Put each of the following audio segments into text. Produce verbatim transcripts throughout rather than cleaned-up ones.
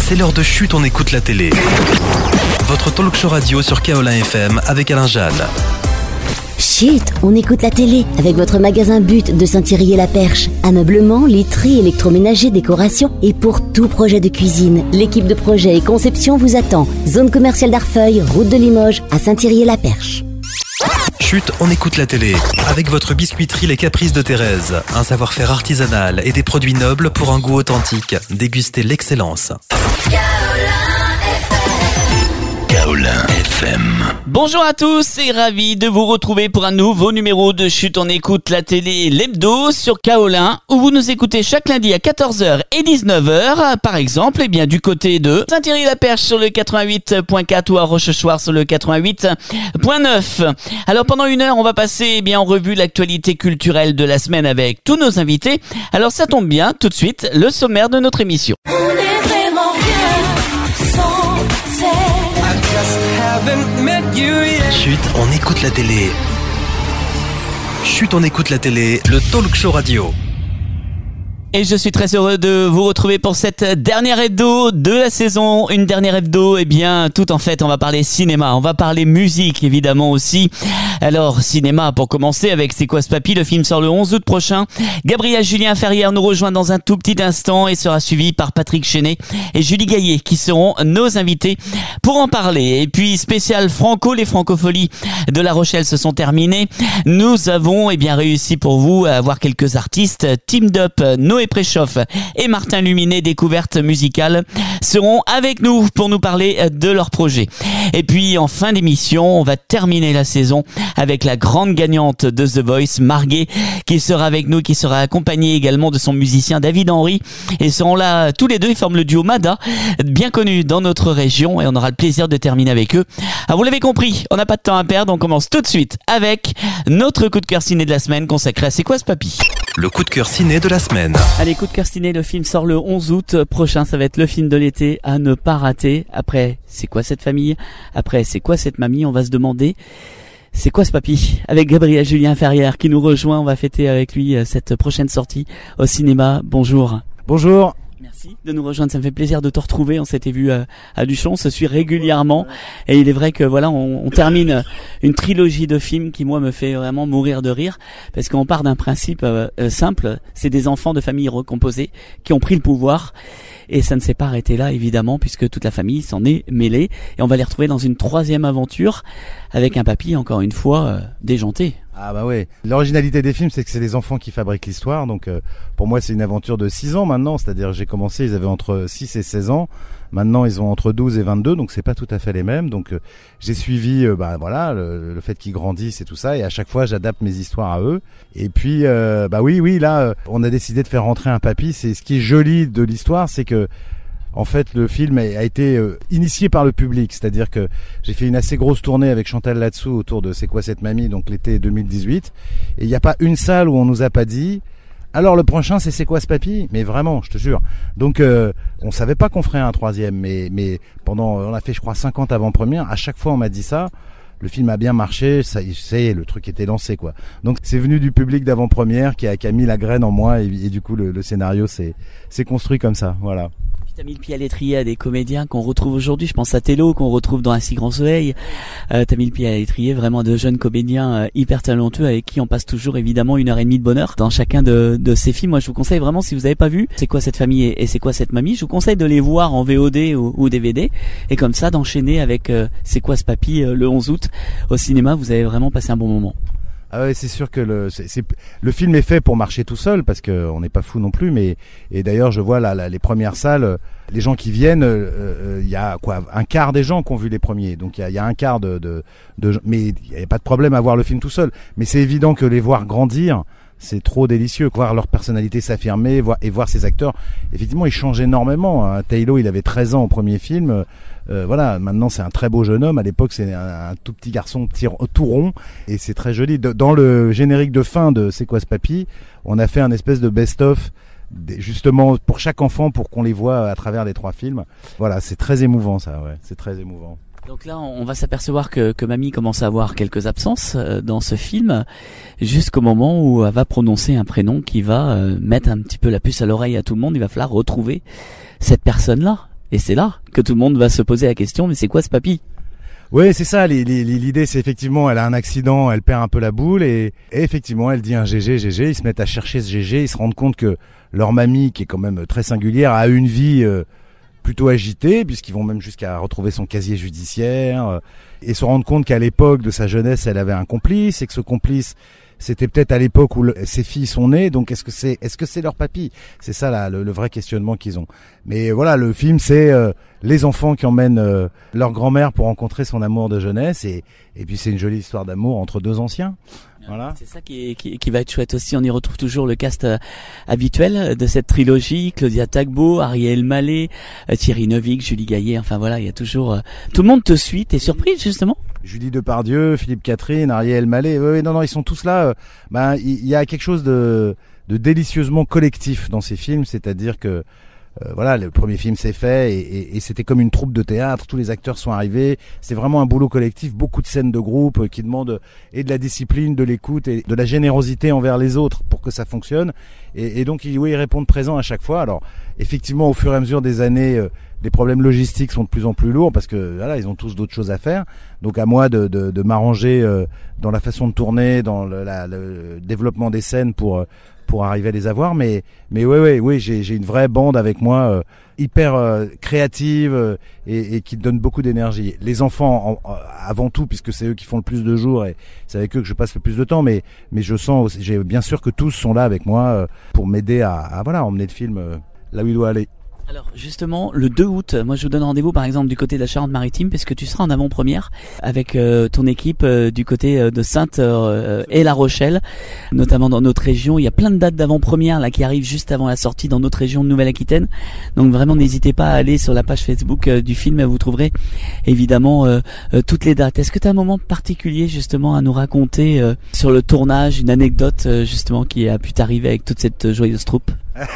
C'est l'heure de Chut, on écoute la télé. Votre talk show radio sur Kaolin F M avec Alain Jeanne. Chut, on écoute la télé avec votre magasin But de Saint-Thierry-et-la-Perche. Ameublement, literie, électroménager, décoration et pour tout projet de cuisine. L'équipe de projet et conception vous attend. Zone commerciale d'Arfeuil, route de Limoges, à Saint-Thierry-et-la-Perche. Chut, on écoute la télé avec votre biscuiterie Les Caprices de Thérèse. Un savoir-faire artisanal et des produits nobles pour un goût authentique. Dégustez l'excellence. Kaolin F M. Bonjour à tous et ravi de vous retrouver pour un nouveau numéro de Chut, on écoute la télé, l'hebdo sur Kaolin, où vous nous écoutez chaque lundi à quatorze heures et dix-neuf heures, par exemple, eh bien, du côté de Saint-Thierry-la-Perche sur le quatre-vingt-huit point quatre ou à Rochechouart sur le quatre-vingt-huit point neuf. Alors pendant une heure, on va passer eh bien, en revue l'actualité culturelle de la semaine avec tous nos invités. Alors ça tombe bien, tout de suite, le sommaire de notre émission. On est vraiment bien sans elle. Chut, on écoute la télé. Chut, on écoute la télé, le talk show radio. Et je suis très heureux de vous retrouver pour cette dernière hebdo de la saison. Une dernière hebdo, eh bien, tout en fait, on va parler cinéma, on va parler musique, évidemment aussi. Alors, cinéma, pour commencer, avec C'est quoi ce papy? Le film sort le onze août prochain. Gabriel Julien Ferrière nous rejoint dans un tout petit instant et sera suivi par Patrick Chenet et Julie Gaillet, qui seront nos invités pour en parler. Et puis, spécial Franco, les francopholies de La Rochelle se sont terminées. Nous avons, eh bien, réussi pour vous à avoir quelques artistes. Team Up, Noé Préchoff et Martin Luminet, découverte musicale, seront avec nous pour nous parler de leur projet. Et puis en fin d'émission, on va terminer la saison avec la grande gagnante de The Voice, Marguet, qui sera avec nous, qui sera accompagnée également de son musicien David Henry, et seront là tous les deux, ils forment le duo Mada, bien connu dans notre région, et on aura le plaisir de terminer avec eux. Alors vous l'avez compris, on n'a pas de temps à perdre, on commence tout de suite avec notre coup de cœur ciné de la semaine consacré à C'est quoi ce papy? Le coup de cœur ciné de la semaine. Allez, coup de cœur ciné, le film sort le onze août prochain, ça va être le film de l'été à ne pas rater. Après, c'est quoi cette famille? Après, c'est quoi cette mamie? On va se demander, c'est quoi ce papy? Avec Gabriel Julien Ferrière qui nous rejoint, on va fêter avec lui cette prochaine sortie au cinéma. Bonjour. Bonjour. Merci de nous rejoindre, ça me fait plaisir de te retrouver. On s'était vu à, à Luchon, on se suit régulièrement et il est vrai que voilà, on, on termine une trilogie de films qui moi me fait vraiment mourir de rire parce qu'on part d'un principe euh, simple, c'est des enfants de familles recomposées qui ont pris le pouvoir et ça ne s'est pas arrêté là évidemment puisque toute la famille s'en est mêlée et on va les retrouver dans une troisième aventure avec un papy encore une fois euh, déjanté. Ah bah ouais, l'originalité des films c'est que c'est les enfants qui fabriquent l'histoire, donc euh, pour moi c'est une aventure de six ans maintenant, c'est-à-dire j'ai commencé, ils avaient entre six et seize ans, maintenant ils ont entre douze et vingt-deux, donc c'est pas tout à fait les mêmes, donc euh, j'ai suivi euh, bah voilà le, le fait qu'ils grandissent et tout ça, et à chaque fois j'adapte mes histoires à eux, et puis euh, bah oui oui là euh, on a décidé de faire rentrer un papy, c'est ce qui est joli de l'histoire, c'est que en fait, le film a été euh, initié par le public, c'est-à-dire que j'ai fait une assez grosse tournée avec Chantal Latsou autour de C'est quoi cette mamie, donc l'été deux mille dix-huit, et il n'y a pas une salle où on nous a pas dit alors le prochain c'est C'est quoi ce papy, mais vraiment, je te jure. Donc euh, on savait pas qu'on ferait un troisième, mais mais pendant on a fait je crois cinquante avant-premières, à chaque fois on m'a dit ça. Le film a bien marché, ça y est, le truc était lancé quoi. Donc c'est venu du public d'avant-première qui a, qui a mis la graine en moi et, et du coup le, le scénario s'est s'est construit comme ça, voilà. T'as mis le pied à l'étrier à des comédiens qu'on retrouve aujourd'hui, je pense à Tello qu'on retrouve dans Un si grand soleil, euh, t'as mis le pied à l'étrier vraiment de jeunes comédiens euh, hyper talentueux avec qui on passe toujours évidemment une heure et demie de bonheur dans chacun de, de ces films. Moi je vous conseille vraiment, si vous avez pas vu C'est quoi cette famille et, et C'est quoi cette mamie, je vous conseille de les voir en V O D ou, ou D V D et comme ça d'enchaîner avec euh, C'est quoi ce papy euh, le onze août au cinéma, vous avez vraiment passé un bon moment. Ah ouais, c'est sûr que le c'est, c'est le film est fait pour marcher tout seul parce que on n'est pas fou non plus, mais et d'ailleurs je vois là, là les premières salles, les gens qui viennent, il euh, euh, y a quoi un quart des gens qui ont vu les premiers, donc il y a, y a un quart de de, de mais il y a pas de problème à voir le film tout seul, mais c'est évident que les voir grandir, c'est trop délicieux, voir leur personnalité s'affirmer, voir et voir ces acteurs, effectivement ils changent énormément. Hein. Taylor il avait treize ans au premier film. Euh, voilà, maintenant c'est un très beau jeune homme. À l'époque, c'est un, un tout petit garçon petit, tout rond, et c'est très joli. De, dans le générique de fin de C'est quoi ce papy, on a fait un espèce de best-of, justement pour chaque enfant, pour qu'on les voit à travers les trois films. Voilà, c'est très émouvant, ça. Ouais, c'est très émouvant. Donc là, on va s'apercevoir que, que mamie commence à avoir quelques absences dans ce film, jusqu'au moment où elle va prononcer un prénom qui va mettre un petit peu la puce à l'oreille à tout le monde. Il va falloir retrouver cette personne-là. Et c'est là que tout le monde va se poser la question, mais c'est quoi ce papy? Oui, c'est ça. L'idée, c'est effectivement, elle a un accident, elle perd un peu la boule et, et effectivement, elle dit un G G, G G. Ils se mettent à chercher ce G G, ils se rendent compte que leur mamie, qui est quand même très singulière, a une vie euh, plutôt agitée, puisqu'ils vont même jusqu'à retrouver son casier judiciaire euh, et se rendre compte qu'à l'époque de sa jeunesse, elle avait un complice et que ce complice, c'était peut-être à l'époque où le, ces filles sont nées, donc est-ce que c'est est-ce que c'est leur papy? C'est ça là, le, le vrai questionnement qu'ils ont. Mais voilà, le film c'est euh, les enfants qui emmènent euh, leur grand-mère pour rencontrer son amour de jeunesse et et puis c'est une jolie histoire d'amour entre deux anciens. Voilà. C'est ça qui, est, qui, qui va être chouette aussi. On y retrouve toujours le cast euh, habituel de cette trilogie. Claudia Tagbo, Ariel Mallet, euh, Thierry Neuvik, Julie Gaillet. Enfin voilà, il y a toujours... Euh, tout le monde te suit. T'es surprise justement? Julie Depardieu, Philippe Catherine, Ariel Mallet. Oui, oui, non, non, ils sont tous là. Euh, ben, il y, y a quelque chose de, de délicieusement collectif dans ces films. C'est-à-dire que Euh, voilà, le premier film s'est fait et, et, et c'était comme une troupe de théâtre, tous les acteurs sont arrivés, c'est vraiment un boulot collectif, beaucoup de scènes de groupe euh, qui demandent et de la discipline, de l'écoute et de la générosité envers les autres pour que ça fonctionne et, et donc ils, oui, ils répondent présents à chaque fois. Alors effectivement au fur et à mesure des années euh, les problèmes logistiques sont de plus en plus lourds parce que voilà, ils ont tous d'autres choses à faire, donc à moi de, de, de m'arranger euh, dans la façon de tourner, dans le, la, le développement des scènes pour euh, pour arriver à les avoir, mais mais ouais ouais oui j'ai j'ai une vraie bande avec moi euh, hyper euh, créative euh, et, et qui donne beaucoup d'énergie. Les enfants en, en, avant tout puisque c'est eux qui font le plus de jours et c'est avec eux que je passe le plus de temps, mais mais je sens aussi, j'ai bien sûr que tous sont là avec moi euh, pour m'aider à, à voilà emmener le film euh, là où il doit aller. Alors justement, le deux août, moi je vous donne rendez-vous par exemple du côté de la Charente-Maritime parce que tu seras en avant-première avec euh, ton équipe euh, du côté euh, de Sainte euh, et La Rochelle, notamment dans notre région. Il y a plein de dates d'avant-première là qui arrivent juste avant la sortie dans notre région de Nouvelle-Aquitaine. Donc vraiment n'hésitez pas à aller sur la page Facebook euh, du film, vous trouverez évidemment euh, euh, toutes les dates. Est-ce que tu as un moment particulier justement à nous raconter euh, sur le tournage, une anecdote euh, justement qui a pu t'arriver avec toute cette joyeuse troupe?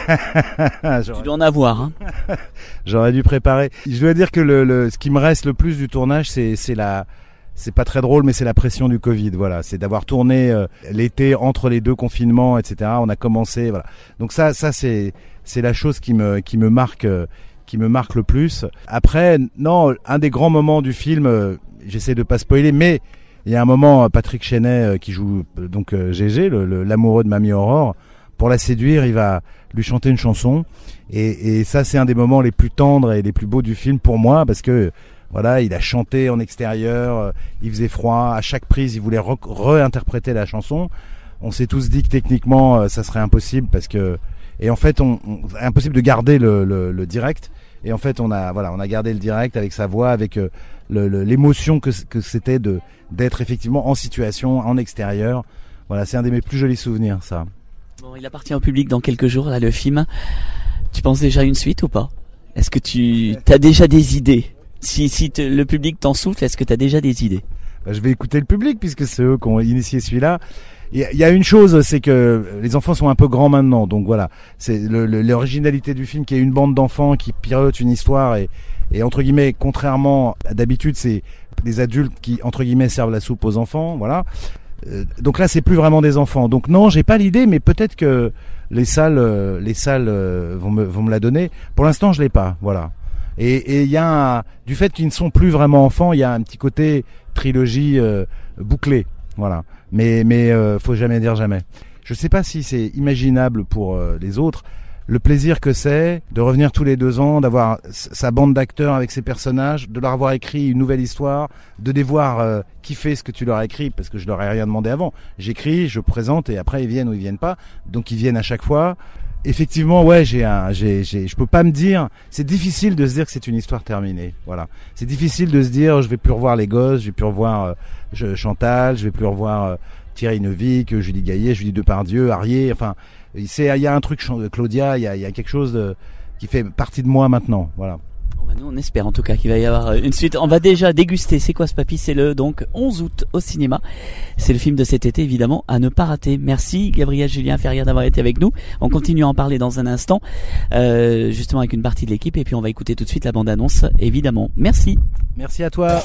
Tu dois en avoir, hein. J'aurais dû préparer. Je dois dire que le, le, ce qui me reste le plus du tournage, c'est, c'est la, c'est pas très drôle, mais c'est la pression du Covid. Voilà, c'est d'avoir tourné euh, l'été entre les deux confinements, et cetera. On a commencé, voilà. Donc ça, ça c'est, c'est la chose qui me, qui me marque, euh, qui me marque le plus. Après, non, un des grands moments du film, euh, j'essaie de pas spoiler, mais il y a un moment, Patrick Chenet euh, qui joue euh, donc euh, G G, le, le, l'amoureux de Mamie Aurore. Pour la séduire, il va lui chanter une chanson et, et ça c'est un des moments les plus tendres et les plus beaux du film pour moi parce que voilà, il a chanté en extérieur, il faisait froid, à chaque prise il voulait re- réinterpréter la chanson. On s'est tous dit que techniquement ça serait impossible parce que et en fait on, on impossible de garder le, le, le direct et en fait on a voilà on a gardé le direct avec sa voix, avec euh, le, le, l'émotion que, que c'était de d'être effectivement en situation en extérieur. Voilà, c'est un de mes plus jolis souvenirs ça. Bon, il appartient au public dans quelques jours, là, le film. Tu penses déjà à une suite ou pas? Est-ce que tu as déjà des idées? Si, si te, le public t'en souffle, est-ce que tu as déjà des idées? Bah, je vais écouter le public puisque c'est eux qui ont initié celui-là. Il y, y a une chose, c'est que les enfants sont un peu grands maintenant, donc voilà. C'est le, le, l'originalité du film qui est une bande d'enfants qui pilotent une histoire et, et entre guillemets, contrairement à d'habitude, c'est des adultes qui entre guillemets servent la soupe aux enfants, voilà. Donc là, c'est plus vraiment des enfants. Donc non, j'ai pas l'idée, mais peut-être que les salles, euh, les salles euh, vont me vont me la donner. Pour l'instant, je l'ai pas. Voilà. Et il y a un, du fait qu'ils ne sont plus vraiment enfants, il y a un petit côté trilogie euh, bouclée. Voilà. Mais mais euh, faut jamais dire jamais. Je sais pas si c'est imaginable pour euh, les autres. Le plaisir que c'est de revenir tous les deux ans, d'avoir sa bande d'acteurs avec ses personnages, de leur avoir écrit une nouvelle histoire, de les voir euh, kiffer ce que tu leur as écrit, parce que je leur ai rien demandé avant. J'écris, je présente et après ils viennent ou ils viennent pas. Donc ils viennent à chaque fois. Effectivement, ouais, j'ai un, j'ai, j'ai, je peux pas me dire. C'est difficile de se dire que c'est une histoire terminée. Voilà. C'est difficile de se dire, je vais plus revoir les gosses, je vais plus revoir euh, je, Chantal, je vais plus revoir euh, Thierry Neuvik, Julie Gaillet, Julie Depardieu, Arié, enfin. C'est, il y a un truc, Claudia, il y a, il y a quelque chose de, qui fait partie de moi maintenant, voilà. Bon bah nous on espère en tout cas qu'il va y avoir une suite. On va déjà déguster C'est quoi ce papy? C'est le donc onze août au cinéma. C'est le film de cet été évidemment à ne pas rater. Merci Gabriel Julien Ferrière d'avoir été avec nous. On continue à en parler dans un instant, euh, justement avec une partie de l'équipe et puis on va écouter tout de suite la bande-annonce évidemment. Merci. Merci à toi.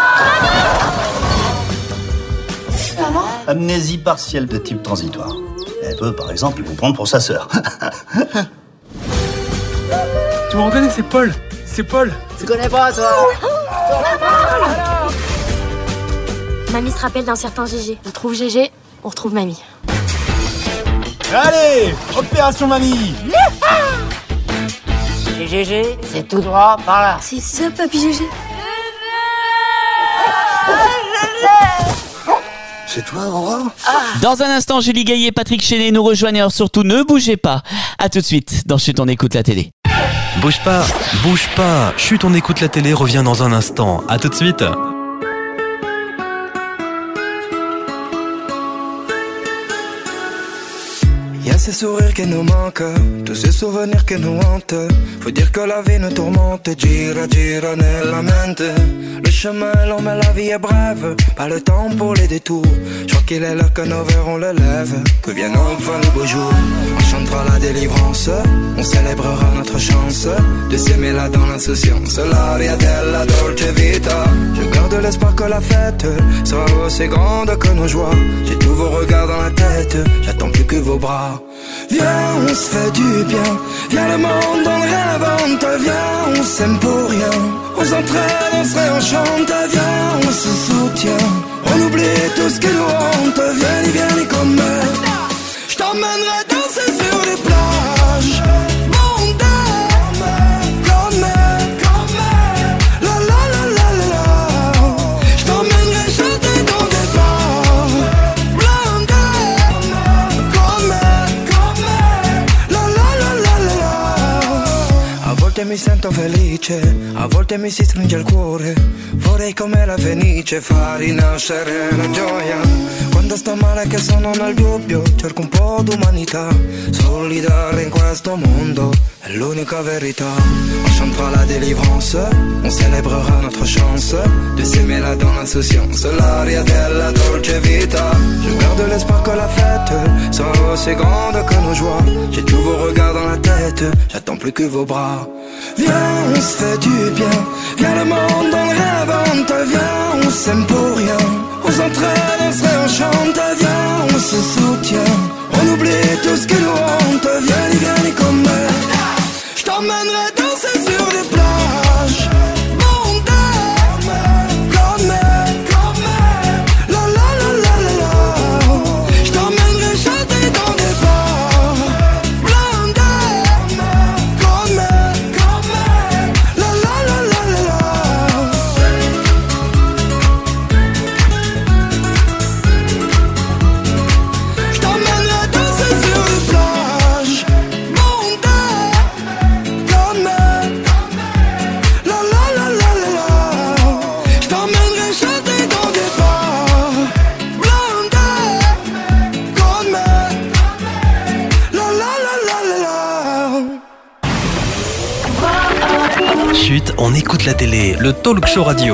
Amnésie partielle de type transitoire. Elle peut, par exemple, vous prendre pour sa sœur. Tu me reconnais, c'est Paul. C'est Paul. Tu connais pas, toi? Mamie se rappelle d'un certain Gégé. On trouve Gégé, on retrouve Mamie. Allez, opération Mamie. Et Gégé, c'est tout droit par là. C'est ça, papy Gégé. C'est toi, Aurore? Dans un instant, Julie Gaillet et Patrick Chenet nous rejoignent. Alors surtout, ne bougez pas. À tout de suite dans Chut, on écoute la télé. Bouge pas, bouge pas. Chut, on écoute la télé revient dans un instant. À tout de suite. Y'a ces sourires qui nous manquent, tous ces souvenirs qui nous hantent. Faut dire que la vie nous tourmente, gira gira nella mente. Le chemin est long mais la vie est brève, pas le temps pour les détours. Je crois qu'il est l'heure que nos verres on le lève, que viennent enfin les beaux jours. On chantera la délivrance, on célébrera notre chance de s'aimer là dans l'insouciance. L'aria della dolce vita. Je garde l'espoir que la fête sera aussi grande que nos joies. J'ai tous vos regards dans la tête, j'attends plus que vos bras. Viens, on se fait du bien. Viens, le monde on le réinvente. Viens, on s'aime pour rien. On s'entraîne, on se réenchante. Viens, on se soutient. On oublie tout ce qui nous hante. Viens, viens, comme je t'emmènerai danser sur les plages. A volte mi sento felice, a volte mi si stringe il cuore. Vorrei come la fenice far rinascere la gioia. Quando sto male che sono nel dubbio, cerco un po' d'umanità. Solidare in questo mondo è l'unica verità. On chantera la délivrance, on célébrera notre chance de s'aimer là dans l'insouciance. L'aria della dolce vita. Je garde l'espoir que la fête sera aussi grande que nos joies. J'ai tous vos regards dans la tête, j'attends plus que vos bras. Viens, on se fait du bien. Viens, le monde on le réinvente. Viens, on s'aime pour rien. On s'entraîne, on se réenchante. Viens, on se soutient. On oublie tout ce qui nous hante. Viens, viens comme moi. Je t'emmènerai danser sur les plages. Chut, on écoute la télé, le talk show radio.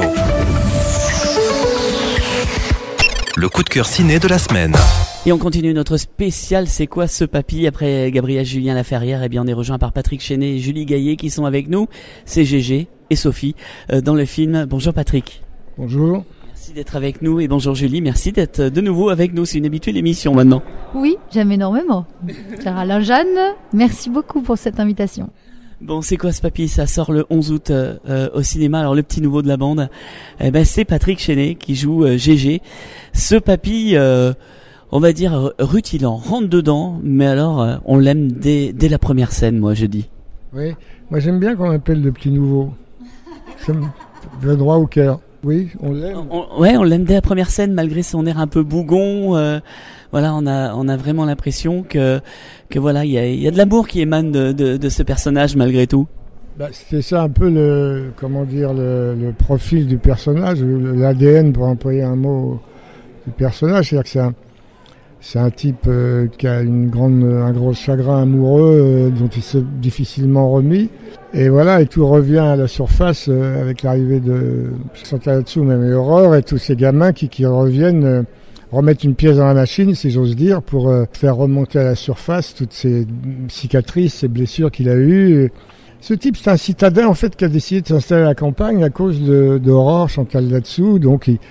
Le coup de cœur ciné de la semaine. Et on continue notre spécial C'est quoi ce papy? Après Gabriel Julien Laferrière, eh bien on est rejoint par Patrick Chenet et Julie Gaillet qui sont avec nous. C'est Gégé et Sophie euh, dans le film. Bonjour Patrick. Bonjour. Merci d'être avec nous et bonjour Julie, merci d'être de nouveau avec nous. C'est une habituée de l'émission maintenant. Oui, j'aime énormément. Cher Alain Jeanne, merci beaucoup pour cette invitation. Bon, c'est quoi ce papy? Ça sort le onze août euh, euh, au cinéma. Alors le petit nouveau de la bande, eh ben c'est Patrick Chenet qui joue euh, Gégé. Ce papy, euh, on va dire rutilant, rentre dedans, mais alors euh, on l'aime dès, dès la première scène, moi je dis. Oui, moi j'aime bien qu'on appelle le petit nouveau. Ça me va droit au cœur. Oui, on l'aime. On, ouais, on l'aime dès la première scène, malgré son air un peu bougon. Euh, voilà, on a, on a vraiment l'impression que, que voilà, il y a, y a de l'amour qui émane de, de, de ce personnage malgré tout. Bah, c'était ça un peu le, comment dire, le, le profil du personnage, l'A D N pour employer un mot du personnage, c'est-à-dire que c'est un, c'est un type euh, qui a une grande, un gros chagrin amoureux euh, dont il s'est difficilement remis. Et voilà, et tout revient à la surface euh, avec l'arrivée de Santalatsu, même et Aurore, et tous ces gamins qui, qui reviennent euh, remettre une pièce dans la machine, si j'ose dire, pour euh, faire remonter à la surface toutes ces cicatrices, ces blessures qu'il a eues. Et ce type, c'est un citadin en fait qui a décidé de s'installer à la campagne à cause de d'Aurore, Santalatsu, donc il,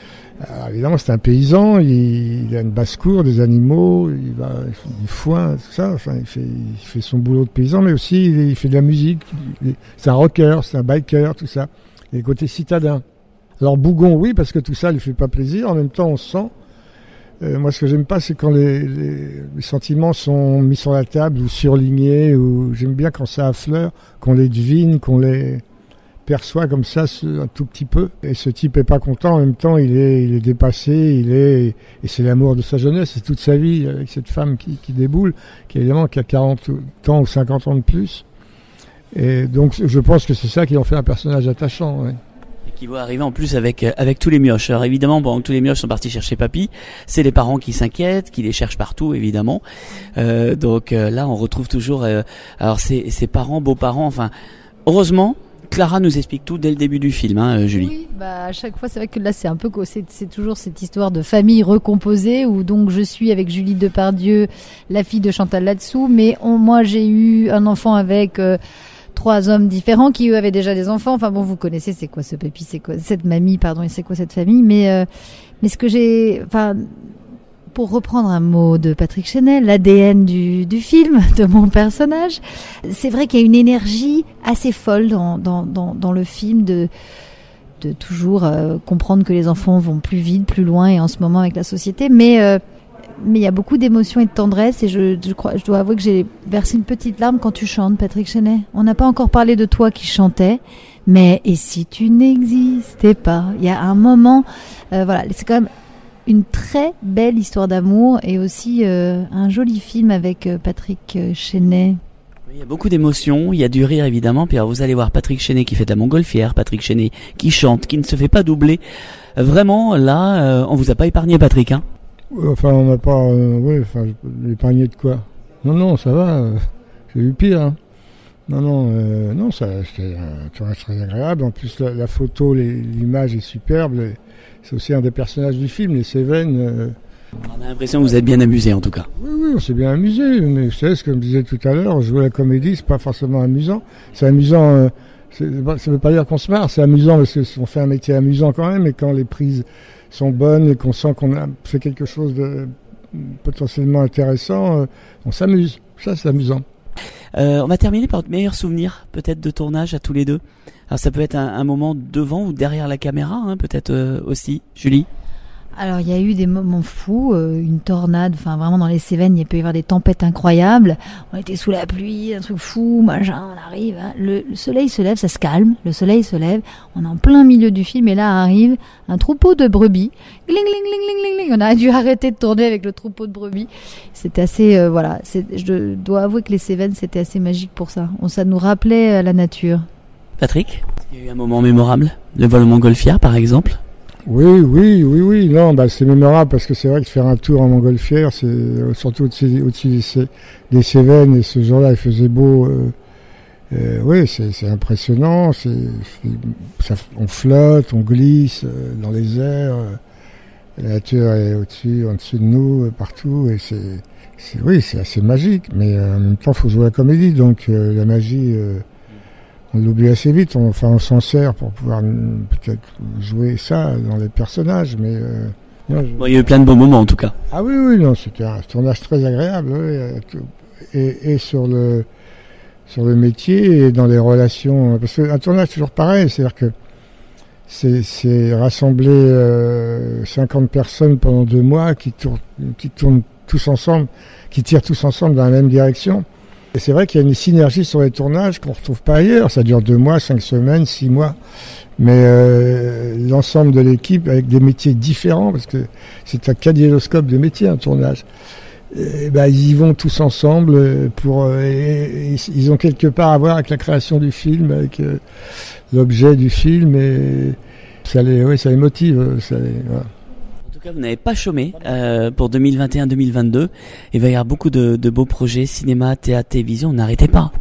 Alors, évidemment, c'est un paysan, il, il a une basse-cour, des animaux, il va, il fait du foin, tout ça. Enfin, il fait, il fait son boulot de paysan, mais aussi il, il fait de la musique. Il, c'est un rocker, c'est un biker, tout ça. Et le côté citadin. Alors Bougon, oui, parce que tout ça lui fait pas plaisir. En même temps, on sent. Euh, moi, ce que j'aime pas, c'est quand les, les, les sentiments sont mis sur la table ou surlignés. Ou j'aime bien quand ça affleure, qu'on les devine, qu'on les perçoit comme ça un tout petit peu. Et ce type est pas content. En même temps, il est, il est dépassé. Il est, et c'est l'amour de sa jeunesse, c'est toute sa vie avec cette femme qui, qui déboule, qui évidemment qui a quarante ans ou cinquante ans de plus. Et donc, je pense que c'est ça qui en fait un personnage attachant. Ouais. Et qui va arriver en plus avec avec tous les mioches. Alors évidemment, bon, tous les mioches sont partis chercher papy. C'est les parents qui s'inquiètent, qui les cherchent partout, évidemment. Euh, donc euh, là, on retrouve toujours. Euh, alors ses ses parents, beaux-parents. Enfin, heureusement. Clara nous explique tout dès le début du film, hein, Julie. Oui, bah à chaque fois, c'est vrai que là, c'est un peu, c'est, c'est toujours cette histoire de famille recomposée où donc je suis avec Julie Depardieu, la fille de Chantal Latsou, mais on, moi j'ai eu un enfant avec euh, trois hommes différents qui eux avaient déjà des enfants. Enfin bon, vous connaissez, c'est quoi ce papy, c'est quoi cette mamie, pardon, et c'est quoi cette famille. Mais euh, mais ce que j'ai, enfin. Pour reprendre un mot de Patrick Chenet, l'A D N du, du film, de mon personnage, c'est vrai qu'il y a une énergie assez folle dans, dans, dans, dans le film de, de toujours euh, comprendre que les enfants vont plus vite, plus loin, et en ce moment avec la société. Mais euh, mais il y a beaucoup d'émotions et de tendresse, et je, je, crois, je dois avouer que j'ai versé une petite larme quand tu chantes, Patrick Chenet. On n'a pas encore parlé de toi qui chantais, mais et si tu n'existais pas? Il y a un moment, euh, voilà, c'est quand même une très belle histoire d'amour et aussi euh, un joli film avec euh, Patrick Chenet. Il y a beaucoup d'émotions, il y a du rire évidemment, puis alors vous allez voir Patrick Chenet qui fait de la montgolfière, Patrick Chenet qui chante, qui ne se fait pas doubler. Vraiment, là, euh, on vous a pas épargné Patrick, hein? Enfin, on n'a pas... Euh, oui, enfin, épargné de quoi? Non, non, ça va, euh, j'ai eu pire, hein. Non, non, euh, non, ça, c'était un tournage très agréable. En plus, la, la photo, les, l'image est superbe. Les, c'est aussi un des personnages du film, les Cévennes. Euh... On a l'impression que vous êtes bien amusé en tout cas. Oui, oui, on s'est bien amusé. Mais vous savez, ce que je disais tout à l'heure, jouer la comédie, c'est pas forcément amusant. C'est amusant, euh, c'est, ça veut pas dire qu'on se marre, c'est amusant parce qu'on fait un métier amusant quand même. Et quand les prises sont bonnes et qu'on sent qu'on a fait quelque chose de potentiellement intéressant, euh, on s'amuse. Ça, c'est amusant. Euh, on va terminer par votre meilleur souvenir, peut-être de tournage à tous les deux. Alors ça peut être un, un moment devant ou derrière la caméra, hein, peut-être euh, aussi. Julie? Alors il y a eu des moments fous, euh, une tornade, enfin vraiment dans les Cévennes, il peut y avoir des tempêtes incroyables. On était sous la pluie, un truc fou, machin, on arrive, hein. le, le soleil se lève, ça se calme, le soleil se lève, on est en plein milieu du film et là arrive un troupeau de brebis. Gling, gling, gling, gling, gling. On a dû arrêter de tourner avec le troupeau de brebis. C'était assez, euh, voilà, c'est, je dois avouer que les Cévennes c'était assez magique pour ça. On, ça nous rappelait euh, la nature. Patrick, il y a eu un moment mémorable, le vol en montgolfière par exemple? Oui, oui, oui, oui. Non, bah c'est mémorable parce que c'est vrai que faire un tour en montgolfière, c'est euh, surtout au-dessus, au-dessus des, des Cévennes et ce jour-là, il faisait beau. Euh, euh, oui, c'est, c'est impressionnant. C'est, c'est, ça, on flotte, on glisse euh, dans les airs. Euh, la nature est au-dessus, en dessous de nous, euh, partout, et c'est, c'est, oui, c'est assez magique. Mais euh, en même temps, faut jouer la comédie, donc euh, la magie. Euh, On l'oublie assez vite, on, enfin on s'en sert pour pouvoir peut-être jouer ça dans les personnages, mais... Euh, non, je... Bon, il y a eu plein de beaux moments en tout cas. Ah oui, oui, non, c'était un tournage très agréable, oui, et, et sur le sur le métier et dans les relations, parce qu'un tournage toujours pareil, c'est-à-dire que c'est, c'est rassembler euh, cinquante personnes pendant deux mois qui tournent, qui tournent tous ensemble, qui tirent tous ensemble dans la même direction. Et c'est vrai qu'il y a une synergie sur les tournages qu'on ne retrouve pas ailleurs. Ça dure deux mois, cinq semaines, six mois. Mais euh, l'ensemble de l'équipe avec des métiers différents, parce que c'est un kaléidoscope de métiers, un tournage. Et ben, ils y vont tous ensemble pour. Et, et, ils ont quelque part à voir avec la création du film, avec euh, l'objet du film, et ça les, oui, ça les motive. Ça les, voilà. Vous n'avez pas chômé euh, pour deux mille vingt et un deux mille vingt-deux. Il va y avoir beaucoup de, de beaux projets, cinéma, théâtre, télévision. N'arrêtez pas.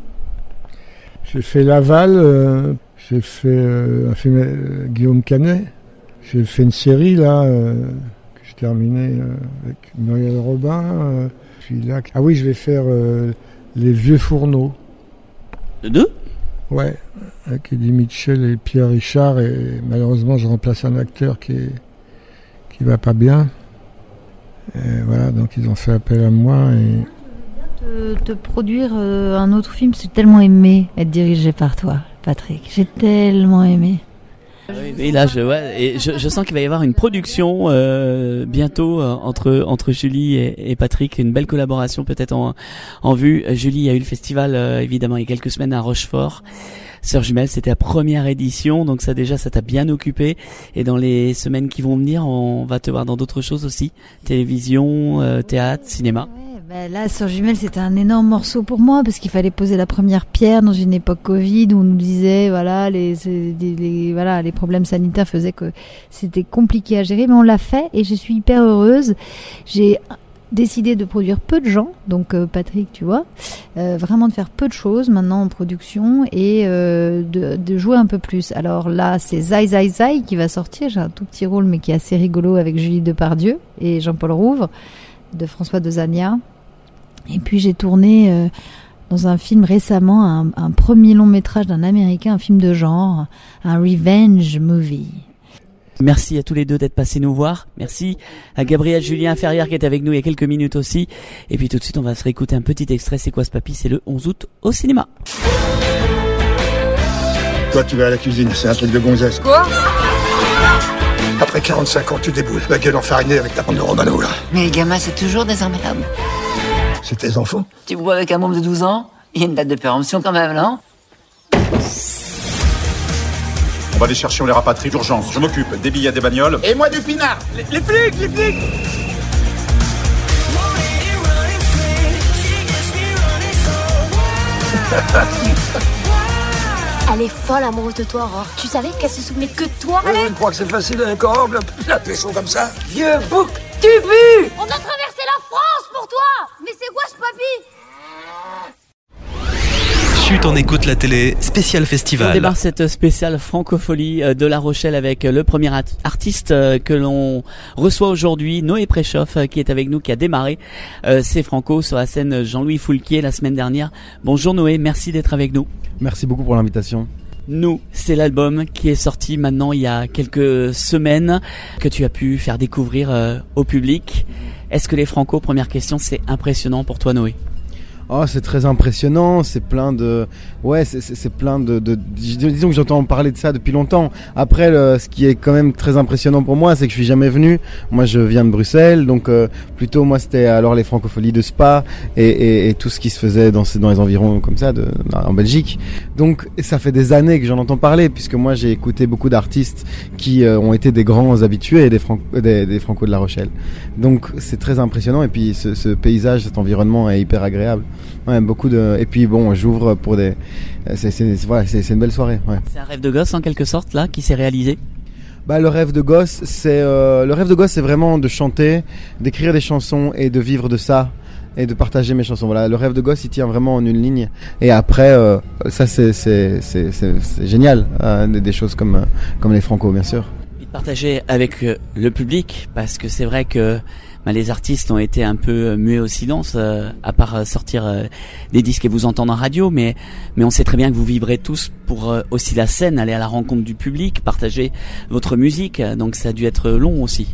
J'ai fait Laval, euh, j'ai fait euh, un film euh, Guillaume Canet. J'ai fait une série là euh, que j'ai terminée euh, avec Muriel Robin. Euh, puis là, ah oui, je vais faire euh, Les Vieux Fourneaux. De deux? Ouais, avec Eddie Mitchell et Pierre Richard. Et malheureusement, je remplace un acteur qui est qui va pas bien. Et voilà, donc ils ont fait appel à moi et... Te, te produire euh, un autre film, j'ai tellement aimé être dirigé par toi, Patrick. J'ai tellement aimé. Et là, je, ouais, et je, je sens qu'il va y avoir une production euh, bientôt euh, entre entre Julie et, et Patrick, une belle collaboration peut-être en en vue. Julie a eu le festival euh, évidemment il y a quelques semaines à Rochefort. Sœurs jumelles, c'était la première édition, donc ça déjà ça t'a bien occupé. Et dans les semaines qui vont venir, on va te voir dans d'autres choses aussi, télévision, euh, théâtre, cinéma. Ben là, Sœurs jumelles, c'était un énorme morceau pour moi parce qu'il fallait poser la première pierre dans une époque Covid où on nous disait voilà les, les, les voilà les problèmes sanitaires faisaient que c'était compliqué à gérer, mais on l'a fait et je suis hyper heureuse. J'ai décidé de produire peu de gens, donc euh, Patrick, tu vois, euh, vraiment de faire peu de choses maintenant en production et euh, de, de jouer un peu plus. Alors là, c'est Zai Zai Zai qui va sortir. J'ai un tout petit rôle mais qui est assez rigolo avec Julie Depardieu et Jean-Paul Rouve de François Dezania. Et puis j'ai tourné euh, dans un film récemment, un, un premier long métrage d'un Américain, un film de genre, un revenge movie. Merci à tous les deux d'être passés nous voir. Merci à Gabriel Julien Ferrière qui est avec nous il y a quelques minutes aussi. Et puis tout de suite on va se réécouter un petit extrait. C'est quoi ce papy? C'est le onze août au cinéma. Toi tu vas à la cuisine, c'est un truc de gonzesse. Quoi? Après quarante-cinq ans tu déboules, la gueule enfarinée avec ta bande de Romano là. Mais les gamins c'est toujours des emmerdables. C'est tes enfants? Tu bois avec un môme de douze ans? Il y a une date de péremption quand même, non? On va les chercher, on les rapatrie d'urgence. Je m'occupe des billets, des bagnoles. Et moi du pinard. Les, les flics, les flics. Elle est folle amoureuse de toi, Aurore. Tu savais qu'elle se souvenait que de toi? Ouais, je crois que c'est facile un corps, la, la pécho comme ça. Vieux bouc, tu bu! On a traversé la France pour toi. Mais c'est quoi ce papy? Chut, on écoute la télé, spécial festival. On démarre cette spéciale francophonie de La Rochelle avec le premier artiste que l'on reçoit aujourd'hui, Noé Préchoff, qui est avec nous, qui a démarré euh, ses Franco sur la scène Jean-Louis Foulquier la semaine dernière. Bonjour Noé, merci d'être avec nous. Merci beaucoup pour l'invitation. Nous, c'est l'album qui est sorti maintenant il y a quelques semaines, que tu as pu faire découvrir euh, au public. Est-ce que les Franco, première question, c'est impressionnant pour toi Noé? Oh, c'est très impressionnant, c'est plein de, ouais, c'est, c'est, c'est plein de, de, disons que j'entends parler de ça depuis longtemps. Après, le, ce qui est quand même très impressionnant pour moi, c'est que je suis jamais venu. Moi, je viens de Bruxelles, donc euh, plutôt moi, c'était alors les francopholies de Spa et, et, et tout ce qui se faisait dans, dans les environs comme ça, de, en Belgique. Donc, ça fait des années que j'en entends parler, puisque moi, j'ai écouté beaucoup d'artistes qui euh, ont été des grands habitués des, Fran- des, des Franco de La Rochelle. Donc, c'est très impressionnant. Et puis, ce, ce paysage, cet environnement est hyper agréable. Ouais, beaucoup de. Et puis bon, j'ouvre pour des. C'est, c'est, c'est, voilà, c'est, c'est une belle soirée. Ouais. C'est un rêve de gosse en quelque sorte là qui s'est réalisé. Bah le rêve de gosse, c'est euh, le rêve de gosse, c'est vraiment de chanter, d'écrire des chansons et de vivre de ça et de partager mes chansons. Voilà, le rêve de gosse, il tient vraiment en une ligne. Et après, euh, ça c'est c'est c'est c'est, c'est génial, euh, des, des choses comme comme les Franco, bien sûr. Et de partager avec le public, parce que c'est vrai que. Ben, les artistes ont été un peu muets au silence, euh, à part sortir euh, des disques et vous entendre en radio, mais mais on sait très bien que vous vibrez tous pour euh, aussi la scène, aller à la rencontre du public, partager votre musique, donc ça a dû être long aussi.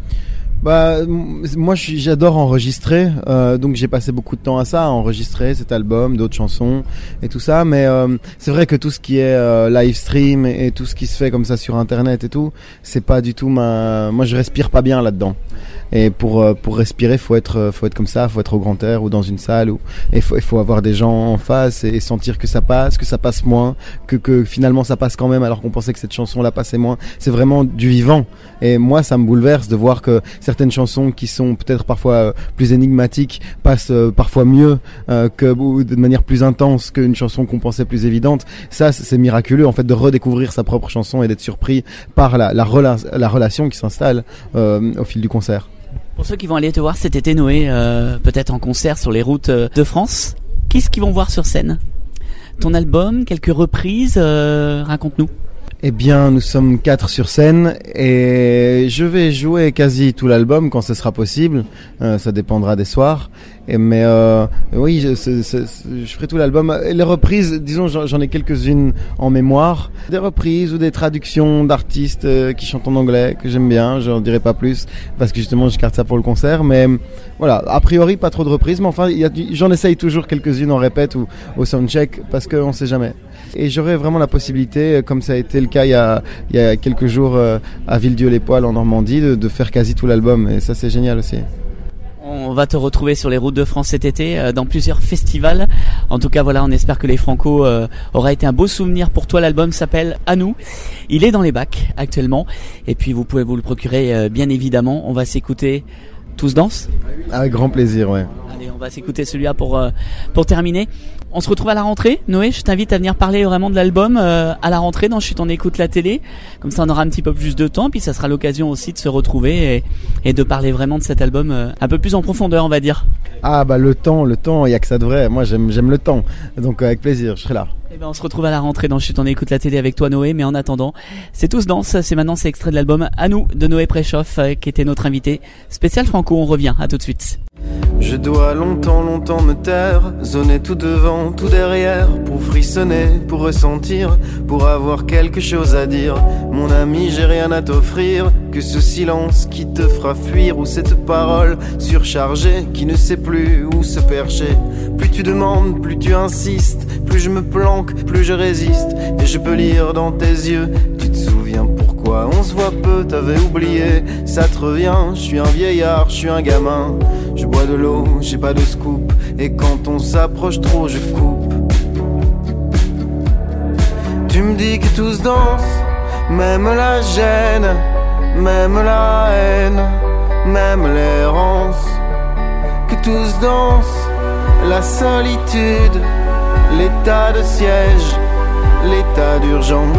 Bah moi je suis, j'adore enregistrer, euh, donc j'ai passé beaucoup de temps à ça, à enregistrer cet album, d'autres chansons et tout ça, mais euh, c'est vrai que tout ce qui est euh, live stream et, et tout ce qui se fait comme ça sur internet et tout, c'est pas du tout ma, moi je respire pas bien là-dedans. Et pour euh, pour respirer, faut être faut être comme ça, faut être au grand air ou dans une salle ou il faut il faut avoir des gens en face et, et sentir que ça passe, que ça passe moins, que que finalement ça passe quand même alors qu'on pensait que cette chanson là passait moins. C'est vraiment du vivant. Et moi ça me bouleverse de voir que certaines chansons qui sont peut-être parfois euh, plus énigmatiques passent euh, parfois mieux euh, que ou de manière plus intense qu'une chanson qu'on pensait plus évidente. Ça c'est miraculeux en fait de redécouvrir sa propre chanson et d'être surpris par la la, rela- la relation qui s'installe euh, au fil du concert. Pour ceux qui vont aller te voir cet été Noé, euh, peut-être en concert sur les routes de France, qu'est-ce qu'ils vont voir sur scène? Ton album, quelques reprises, euh, raconte-nous. Eh bien, nous sommes quatre sur scène et je vais jouer quasi tout l'album quand ce sera possible. Euh, ça dépendra des soirs. Et, mais euh, oui, je, c'est, c'est, je ferai tout l'album. Et les reprises, disons, j'en, j'en ai quelques-unes en mémoire. Des reprises ou des traductions d'artistes euh, qui chantent en anglais que j'aime bien. Je n'en dirai pas plus parce que justement, je garde ça pour le concert. Mais voilà, a priori, pas trop de reprises. Mais enfin, il y a, j'en essaye toujours quelques-unes en répète ou au soundcheck parce qu'on ne sait jamais. Et j'aurai vraiment la possibilité, comme ça a été le cas il y a, il y a quelques jours euh, à Villedieu-les-Poêles en Normandie, de, de faire quasi tout l'album. Et ça, c'est génial aussi. On va te retrouver sur les routes de France cet été euh, dans plusieurs festivals. En tout cas, voilà, on espère que les Franco euh, aura été un beau souvenir pour toi. L'album s'appelle À nous. Il est dans les bacs actuellement. Et puis, vous pouvez vous le procurer, euh, bien évidemment. On va s'écouter Tous dansent. Avec grand plaisir, ouais. Allez, on va s'écouter celui-là pour euh, pour terminer. On se retrouve à la rentrée. Noé, je t'invite à venir parler vraiment de l'album euh, à la rentrée dans Chut, on écoute la télé. Comme ça, on aura un petit peu plus de temps. Puis ça sera l'occasion aussi de se retrouver et, et de parler vraiment de cet album euh, un peu plus en profondeur, on va dire. Ah bah le temps, le temps, il y a que ça de vrai. Moi, j'aime j'aime le temps. Donc avec plaisir, je serai là. Eh ben, on se retrouve à la rentrée dans Chut, on écoute la télé avec toi, Noé. Mais en attendant, c'est Tous dansent. C'est maintenant, c'est extrait de l'album À nous de Noé Préchoff, euh, qui était notre invité spécial Franco. On revient. À tout de suite. Je dois longtemps, longtemps me taire, zoner tout devant, tout derrière, pour frissonner, pour ressentir, pour avoir quelque chose à dire. Mon ami, j'ai rien à t'offrir, que ce silence qui te fera fuir, ou cette parole surchargée qui ne sait plus où se percher. Plus tu demandes, plus tu insistes, plus je me planque, plus je résiste, et je peux lire dans tes yeux. Tu te souviens pourquoi on se voit peu, t'avais oublié, ça te revient. Je suis un vieillard, je suis un gamin, je bois de l'eau, j'ai pas de scoop, et quand on s'approche trop, je coupe. Tu me dis que tous dansent, même la gêne, même la haine, même l'errance. Que tous dansent, la solitude, l'état de siège, l'état d'urgence.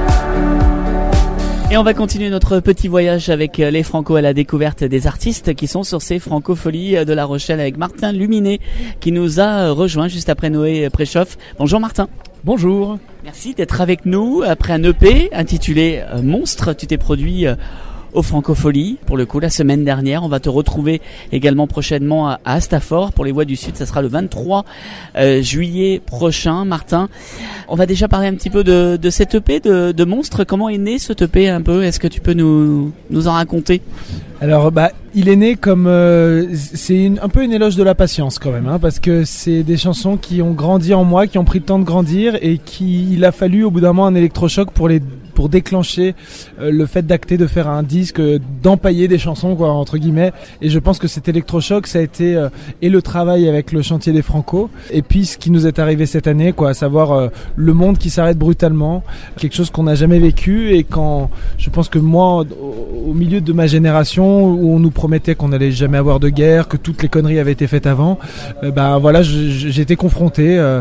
Et on va continuer notre petit voyage avec les Franco à la découverte des artistes qui sont sur ces Francofolies de La Rochelle avec Martin Luminet qui nous a rejoint juste après Noé Préchoff. Bonjour Martin. Bonjour. Merci d'être avec nous après un E P intitulé Monstre. Tu t'es produit aux Francofolies pour le coup la semaine dernière. On va te retrouver également prochainement à Astafort pour les Voix du Sud. Ça sera le vingt-trois euh, juillet prochain. Martin, on va déjà parler un petit peu de, de cet E P de, de Monstre. Comment est né ce E P un peu? Est-ce que tu peux nous, nous en raconter? Alors bah il est né comme euh, c'est une, un peu une éloge de la patience quand même, hein, parce que c'est des chansons qui ont grandi en moi, qui ont pris le temps de grandir et qui il a fallu au bout d'un moment un électrochoc pour les pour déclencher euh, le fait d'acter, de faire un disque, euh, d'empailler des chansons quoi entre guillemets. Et je pense que cet électrochoc ça a été euh, et le travail avec le chantier des Franco et puis ce qui nous est arrivé cette année quoi, à savoir euh, le monde qui s'arrête brutalement, quelque chose qu'on n'a jamais vécu. Et quand je pense que moi au, au milieu de ma génération où on nous promettait qu'on n'allait jamais avoir de guerre, que toutes les conneries avaient été faites avant, euh, bah voilà, j'étais confronté euh,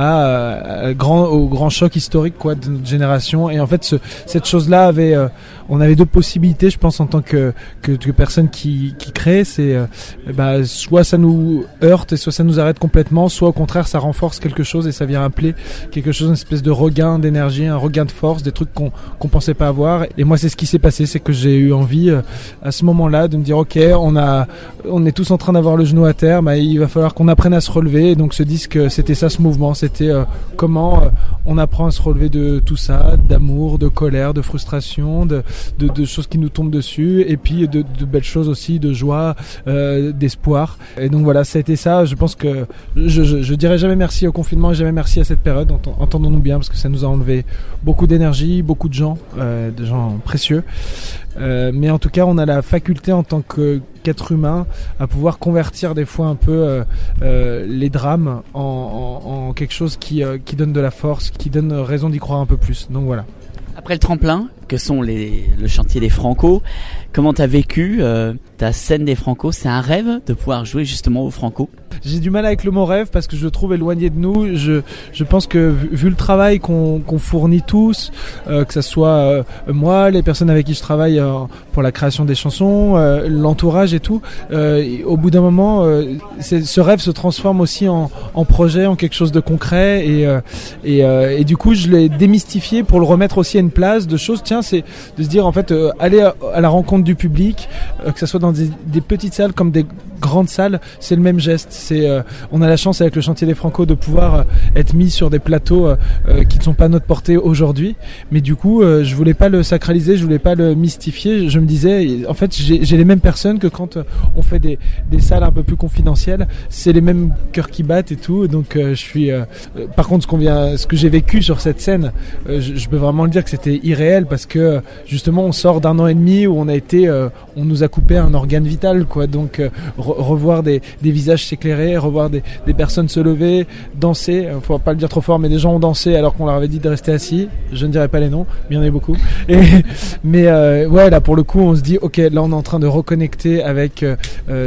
à, à grand, au grand choc historique quoi de notre génération. Et en fait, ce, cette chose-là avait, euh, on avait deux possibilités, je pense, en tant que que, que personne qui qui crée, c'est euh, bah soit ça nous heurte et soit ça nous arrête complètement, soit au contraire ça renforce quelque chose et ça vient appeler quelque chose, une espèce de regain d'énergie, un regain de force, des trucs qu'on qu'on pensait pas avoir. Et moi, c'est ce qui s'est passé, c'est que j'ai eu envie euh, à ce moment-là de me dire ok, on a on est tous en train d'avoir le genou à terre, bah, il va falloir qu'on apprenne à se relever. Et donc ce disque, c'était ça, ce mouvement, c'était euh, comment euh, on apprend à se relever de tout ça, d'amour, de colère, de frustration, de, de, de choses qui nous tombent dessus, et puis de, de belles choses aussi, de joie, euh, d'espoir. Et donc voilà, ça a été ça. Je pense que je, je, je dirais jamais merci au confinement et jamais merci à cette période, entendons-nous bien, parce que ça nous a enlevé beaucoup d'énergie, beaucoup de gens, euh, de gens précieux. Euh, mais en tout cas, on a la faculté en tant que qu'être humain à pouvoir convertir des fois un peu euh, euh, les drames en, en, en quelque chose qui, euh, qui donne de la force, qui donne raison d'y croire un peu plus. Donc voilà. Après le tremplin, que sont les, le chantier des Franco. Comment t'as vécu euh, ta scène des Franco? C'est un rêve de pouvoir jouer justement aux Franco? J'ai du mal avec le mot rêve parce que je le trouve éloigné de nous. Je, je pense que vu, vu le travail qu'on, qu'on fournit tous, euh, que ça soit euh, moi, les personnes avec qui je travaille euh, pour la création des chansons, euh, l'entourage et tout, euh, et au bout d'un moment, euh, c'est, ce rêve se transforme aussi en, en projet, en quelque chose de concret. Et, euh, et, euh, et du coup, je l'ai démystifié pour le remettre aussi à une place de choses. Tiens, c'est de se dire en fait, euh, aller à, à la rencontre du public, euh, que ça soit dans des, des petites salles comme des grandes salles, c'est le même geste. C'est, euh, on a la chance avec le chantier des Franco de pouvoir euh, être mis sur des plateaux euh, euh, qui ne sont pas à notre portée aujourd'hui. Mais du coup, euh, je voulais pas le sacraliser, je voulais pas le mystifier. Je me disais, en fait, j'ai, j'ai les mêmes personnes que quand euh, on fait des, des salles un peu plus confidentielles. C'est les mêmes cœurs qui battent et tout. Donc, euh, je suis. Euh, euh, par contre, ce qu'on vient, ce que j'ai vécu sur cette scène, euh, je, je peux vraiment le dire que c'était irréel parce que justement, on sort d'un an et demi où on a été, euh, on nous a coupé un organe vital, quoi. Donc, euh, re- revoir des, des visages s'éclairer, revoir des, des personnes se lever, danser, euh, faut pas le dire trop fort, mais des gens ont dansé alors qu'on leur avait dit de rester assis. Je ne dirai pas les noms, mais il y en a beaucoup. Et, mais euh, ouais, là pour le coup, on se dit, ok, là on est en train de reconnecter avec euh,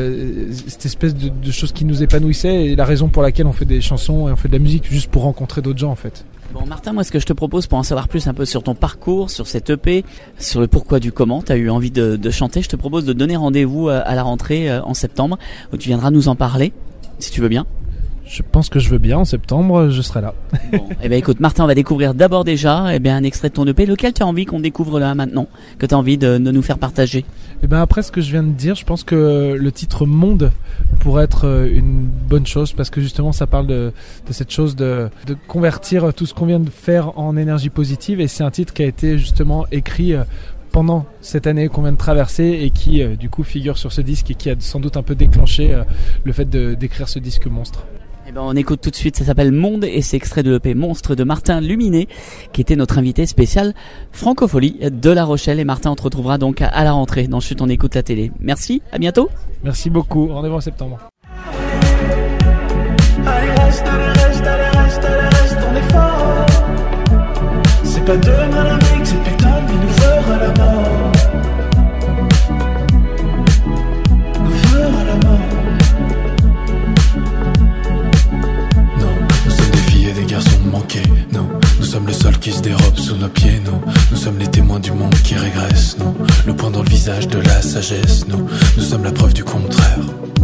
cette espèce de, de choses qui nous épanouissaient et la raison pour laquelle on fait des chansons et on fait de la musique juste pour rencontrer d'autres gens en fait. Bon Martin, moi ce que je te propose pour en savoir plus un peu sur ton parcours, sur cette E P, sur le pourquoi du comment, tu as eu envie de, de chanter, je te propose de donner rendez-vous à la rentrée en septembre où tu viendras nous en parler, si tu veux bien. Je pense que je veux bien, en septembre, je serai là. Bon, eh ben écoute Martin, on va découvrir d'abord déjà eh ben, un extrait de ton E P. Lequel tu as envie qu'on découvre là maintenant, que tu as envie de, de nous faire partager? Eh ben après ce que je viens de dire, je pense que le titre Monde pourrait être une bonne chose parce que justement ça parle de, de cette chose de, de convertir tout ce qu'on vient de faire en énergie positive et c'est un titre qui a été justement écrit pendant cette année qu'on vient de traverser et qui euh, du coup figure sur ce disque et qui a sans doute un peu déclenché euh, le fait de, d'écrire ce disque monstre. Eh ben on écoute tout de suite, ça s'appelle Monde et c'est extrait de l'E P Monstre de Martin Luminet qui était notre invité spécial Francophonie de La Rochelle. Et Martin, on te retrouvera donc à la rentrée dans Chut on écoute la télé. Merci, à bientôt. Merci beaucoup, rendez-vous en septembre. Allez reste, allez reste, allez reste, allez reste, on est fort. C'est pas demain la vie que cette putain de vie nous fera la mort. Nous fera la mort. Des garçons manqués, nous, nous sommes le sol qui se dérobe sous nos pieds, nous, nous sommes les témoins du monde qui régresse, nous, le point dans le visage de la sagesse, nous, nous sommes la preuve du contraire,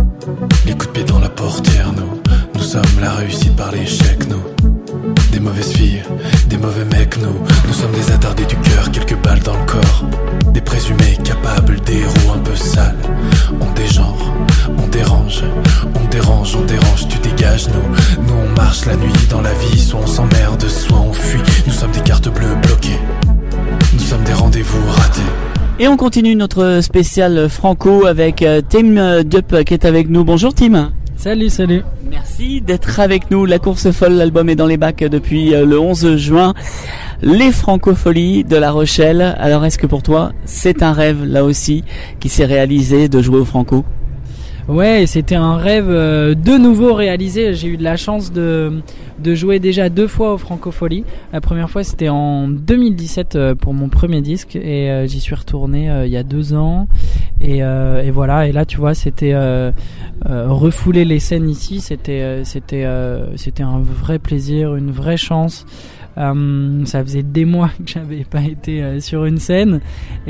les coups de pied dans la portière, nous, nous sommes la réussite par l'échec, nous, des mauvaises filles, des mauvais mecs, nous, nous sommes des attardés du cœur, quelques balles dans le corps, des présumés capables, des héros un peu sales, on dégenre, on dérange, on dérange, on dérange, tu dégages, nous, nous on marche la nuit dans la vie, soit on s'emmerde, soit on fuit, nous sommes des cartes bleues bloquées, nous sommes des rendez-vous ratés. Et on continue notre spécial Franco avec Tim Dup qui est avec nous. Bonjour Tim. Salut, salut. Merci d'être avec nous. La course folle, l'album est dans les bacs depuis le onze juin. Les Francopholies de La Rochelle. Alors est-ce que pour toi, c'est un rêve là aussi qui s'est réalisé de jouer au Franco? Ouais, c'était un rêve euh, de nouveau réalisé. J'ai eu de la chance de, de jouer déjà deux fois aux Francopholies. La première fois, c'était en deux mille dix-sept euh, pour mon premier disque et euh, j'y suis retourné euh, il y a deux ans. Et, euh, et voilà. Et là, tu vois, c'était euh, euh, refouler les scènes ici. C'était, euh, c'était, euh, c'était un vrai plaisir, une vraie chance. Euh, ça faisait des mois que j'avais pas été euh, sur une scène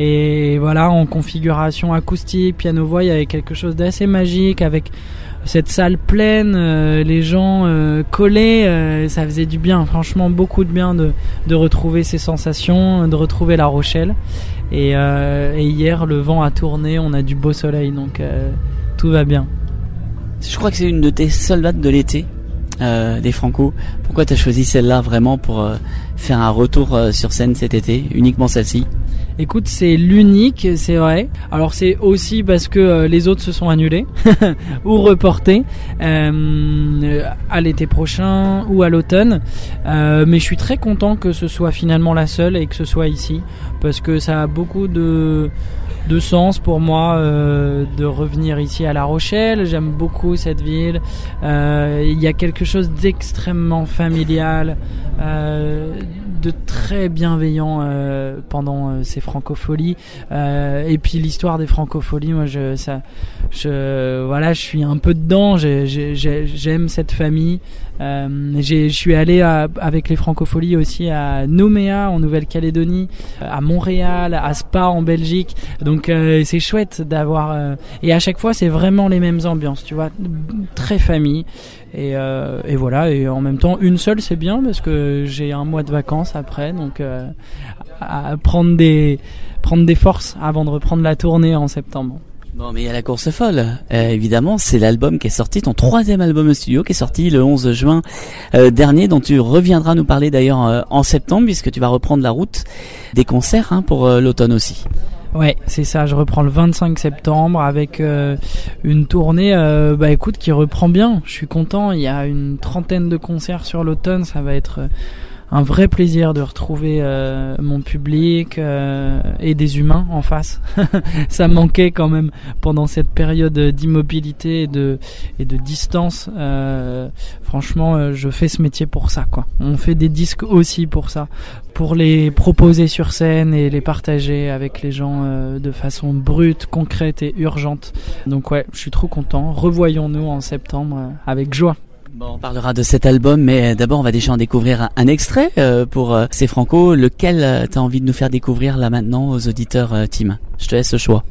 et voilà, en configuration acoustique, piano-voix, il y avait quelque chose d'assez magique avec cette salle pleine, euh, les gens euh, collés, euh, ça faisait du bien, franchement beaucoup de bien de, de retrouver ces sensations, de retrouver La Rochelle et, euh, et hier le vent a tourné, on a du beau soleil donc euh, tout va bien. Je crois que c'est une de tes seules dates de l'été. Euh, des Franco. Pourquoi t'as choisi celle-là vraiment pour euh, faire un retour euh, sur scène cet été, uniquement celle-ci? Écoute, c'est l'unique, c'est vrai. Alors c'est aussi parce que euh, les autres se sont annulés ou reportés euh, à l'été prochain ou à l'automne. Euh, mais je suis très content que ce soit finalement la seule et que ce soit ici parce que ça a beaucoup de de sens pour moi euh, de revenir ici à La Rochelle. J'aime beaucoup cette ville. Euh, il y a quelque chose d'extrêmement familial, euh, de très bienveillant euh, pendant euh, ces francopholies. Euh, et puis l'histoire des francopholies, moi, je, ça, je, voilà, je suis un peu dedans. J'ai, j'ai, j'aime cette famille. Euh, j'ai, je suis allé à, avec les francopholies aussi à Nouméa en Nouvelle-Calédonie, à Montréal, à Spa en Belgique. Donc euh, c'est chouette d'avoir. Euh, et à chaque fois, c'est vraiment les mêmes ambiances, tu vois, très famille. Et, euh, et voilà. Et en même temps, une seule, c'est bien parce que j'ai un mois de vacances après, donc euh, à prendre des prendre des forces avant de reprendre la tournée en septembre. Bon, mais il y a la course folle. Euh, évidemment, c'est l'album qui est sorti, ton troisième album au studio, qui est sorti le onze juin euh, dernier, dont tu reviendras nous parler d'ailleurs euh, en septembre, puisque tu vas reprendre la route des concerts hein, pour euh, l'automne aussi. Ouais, c'est ça. Je reprends le vingt-cinq septembre avec euh, une tournée, euh, bah écoute, qui reprend bien. Je suis content. Il y a une trentaine de concerts sur l'automne. Ça va être euh, un vrai plaisir de retrouver euh, mon public euh, et des humains en face. Ça manquait quand même pendant cette période d'immobilité et de et de distance. Euh, franchement, euh, je fais ce métier pour ça, quoi. On fait des disques aussi pour ça, pour les proposer sur scène et les partager avec les gens euh, de façon brute, concrète et urgente. Donc ouais, je suis trop content. Revoyons-nous en septembre euh, avec joie. Bon, on parlera de cet album, mais d'abord on va déjà en découvrir un, un extrait euh, pour euh, C'est Franco. Lequel euh, t'as envie de nous faire découvrir là maintenant aux auditeurs, euh, Tim? Je te laisse le choix.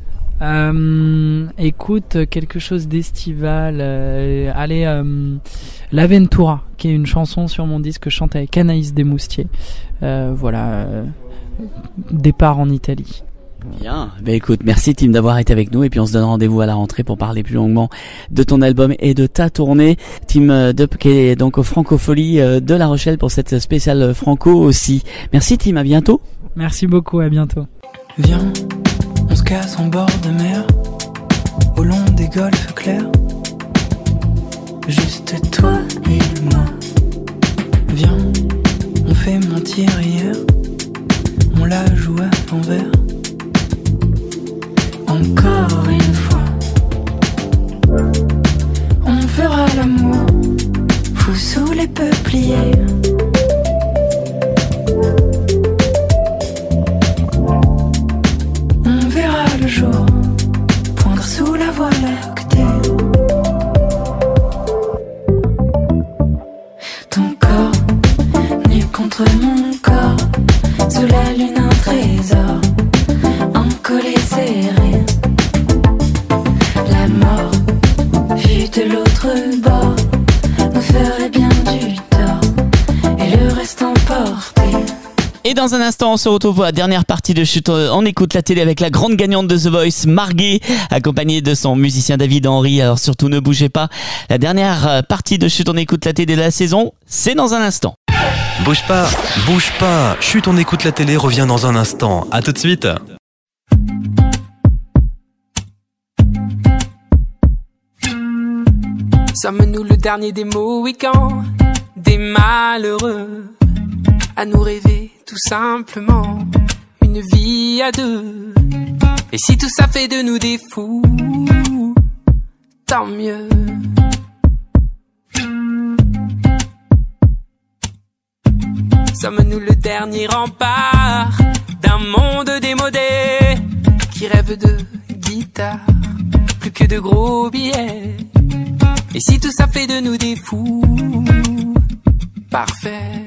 Euh, écoute, quelque chose d'estival. Euh, allez, euh, L'Aventura, qui est une chanson sur mon disque que je chante avec Anaïs Desmoustiers. Euh, voilà, euh, départ en Italie. Bien, ben écoute, merci Tim d'avoir été avec nous et puis on se donne rendez-vous à la rentrée pour parler plus longuement de ton album et de ta tournée. Tim Dup qui est donc aux Francopholies de La Rochelle pour cette spéciale Franco aussi. Merci Tim, à bientôt. Merci beaucoup, à bientôt. Viens, on se casse en bord de mer, au long des golfes clairs, juste toi et moi. Viens, on fait mentir hier, on la joue à l'envers. Encore une fois, on fera l'amour fou sous les peupliers. On verra le jour poindre sous la voie lactée. Ton corps nu contre mon corps, sous la lune un trésor, en collé serré. La mort, vue de l'autre bord, nous ferait bien du tort, et le reste emporté. Et dans un instant, on se retrouve pour la dernière partie de Chut. On écoute la télé avec la grande gagnante de The Voice, Marguerite, accompagnée de son musicien David Henry. Alors surtout, ne bougez pas. La dernière partie de Chut, on écoute la télé de la saison, c'est dans un instant. Bouge pas, bouge pas. Chut, on écoute la télé revient dans un instant. À tout de suite. Sommes-nous le dernier des Mohicans, des malheureux, à nous rêver tout simplement une vie à deux? Et si tout ça fait de nous des fous, tant mieux. Sommes-nous le dernier rempart d'un monde démodé qui rêve de guitare plus que de gros billets? Et si tout ça fait de nous des fous, parfait.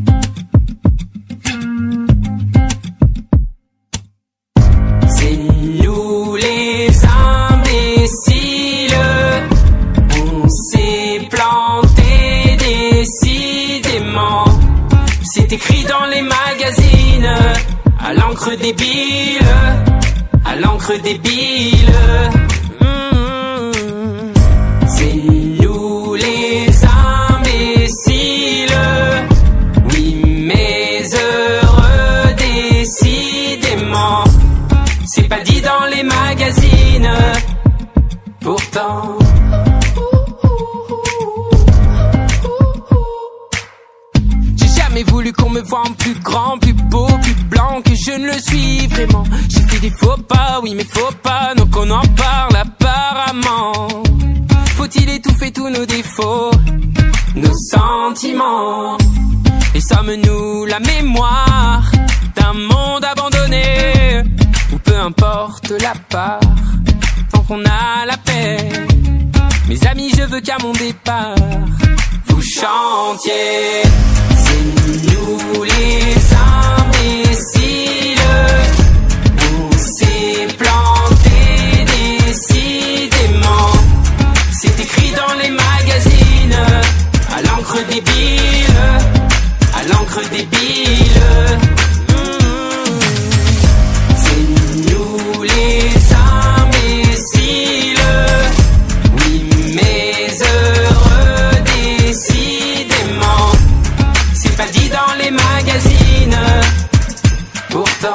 C'est nous les imbéciles, on s'est planté décidément. C'est écrit dans les magazines, à l'encre débile, à l'encre débile. Pas dit dans les magazines, pourtant j'ai jamais voulu qu'on me voie en plus grand, plus beau, plus blanc que je ne le suis vraiment. J'ai fait des faux pas, oui mais faux pas, donc on en parle apparemment. Faut-il étouffer tous nos défauts, nos sentiments? Et sommes nous la mémoire d'un monde abandonné, ou peu importe la part, tant qu'on a la paix. Mes amis, je veux qu'à mon départ, vous chantiez. C'est nous les imbéciles, on s'est planté décidément. C'est écrit dans les magazines, à l'encre débile, à l'encre débile. Mmh. C'est nous les imbéciles, oui mais heureux décidément. C'est pas dit dans les magazines, pourtant.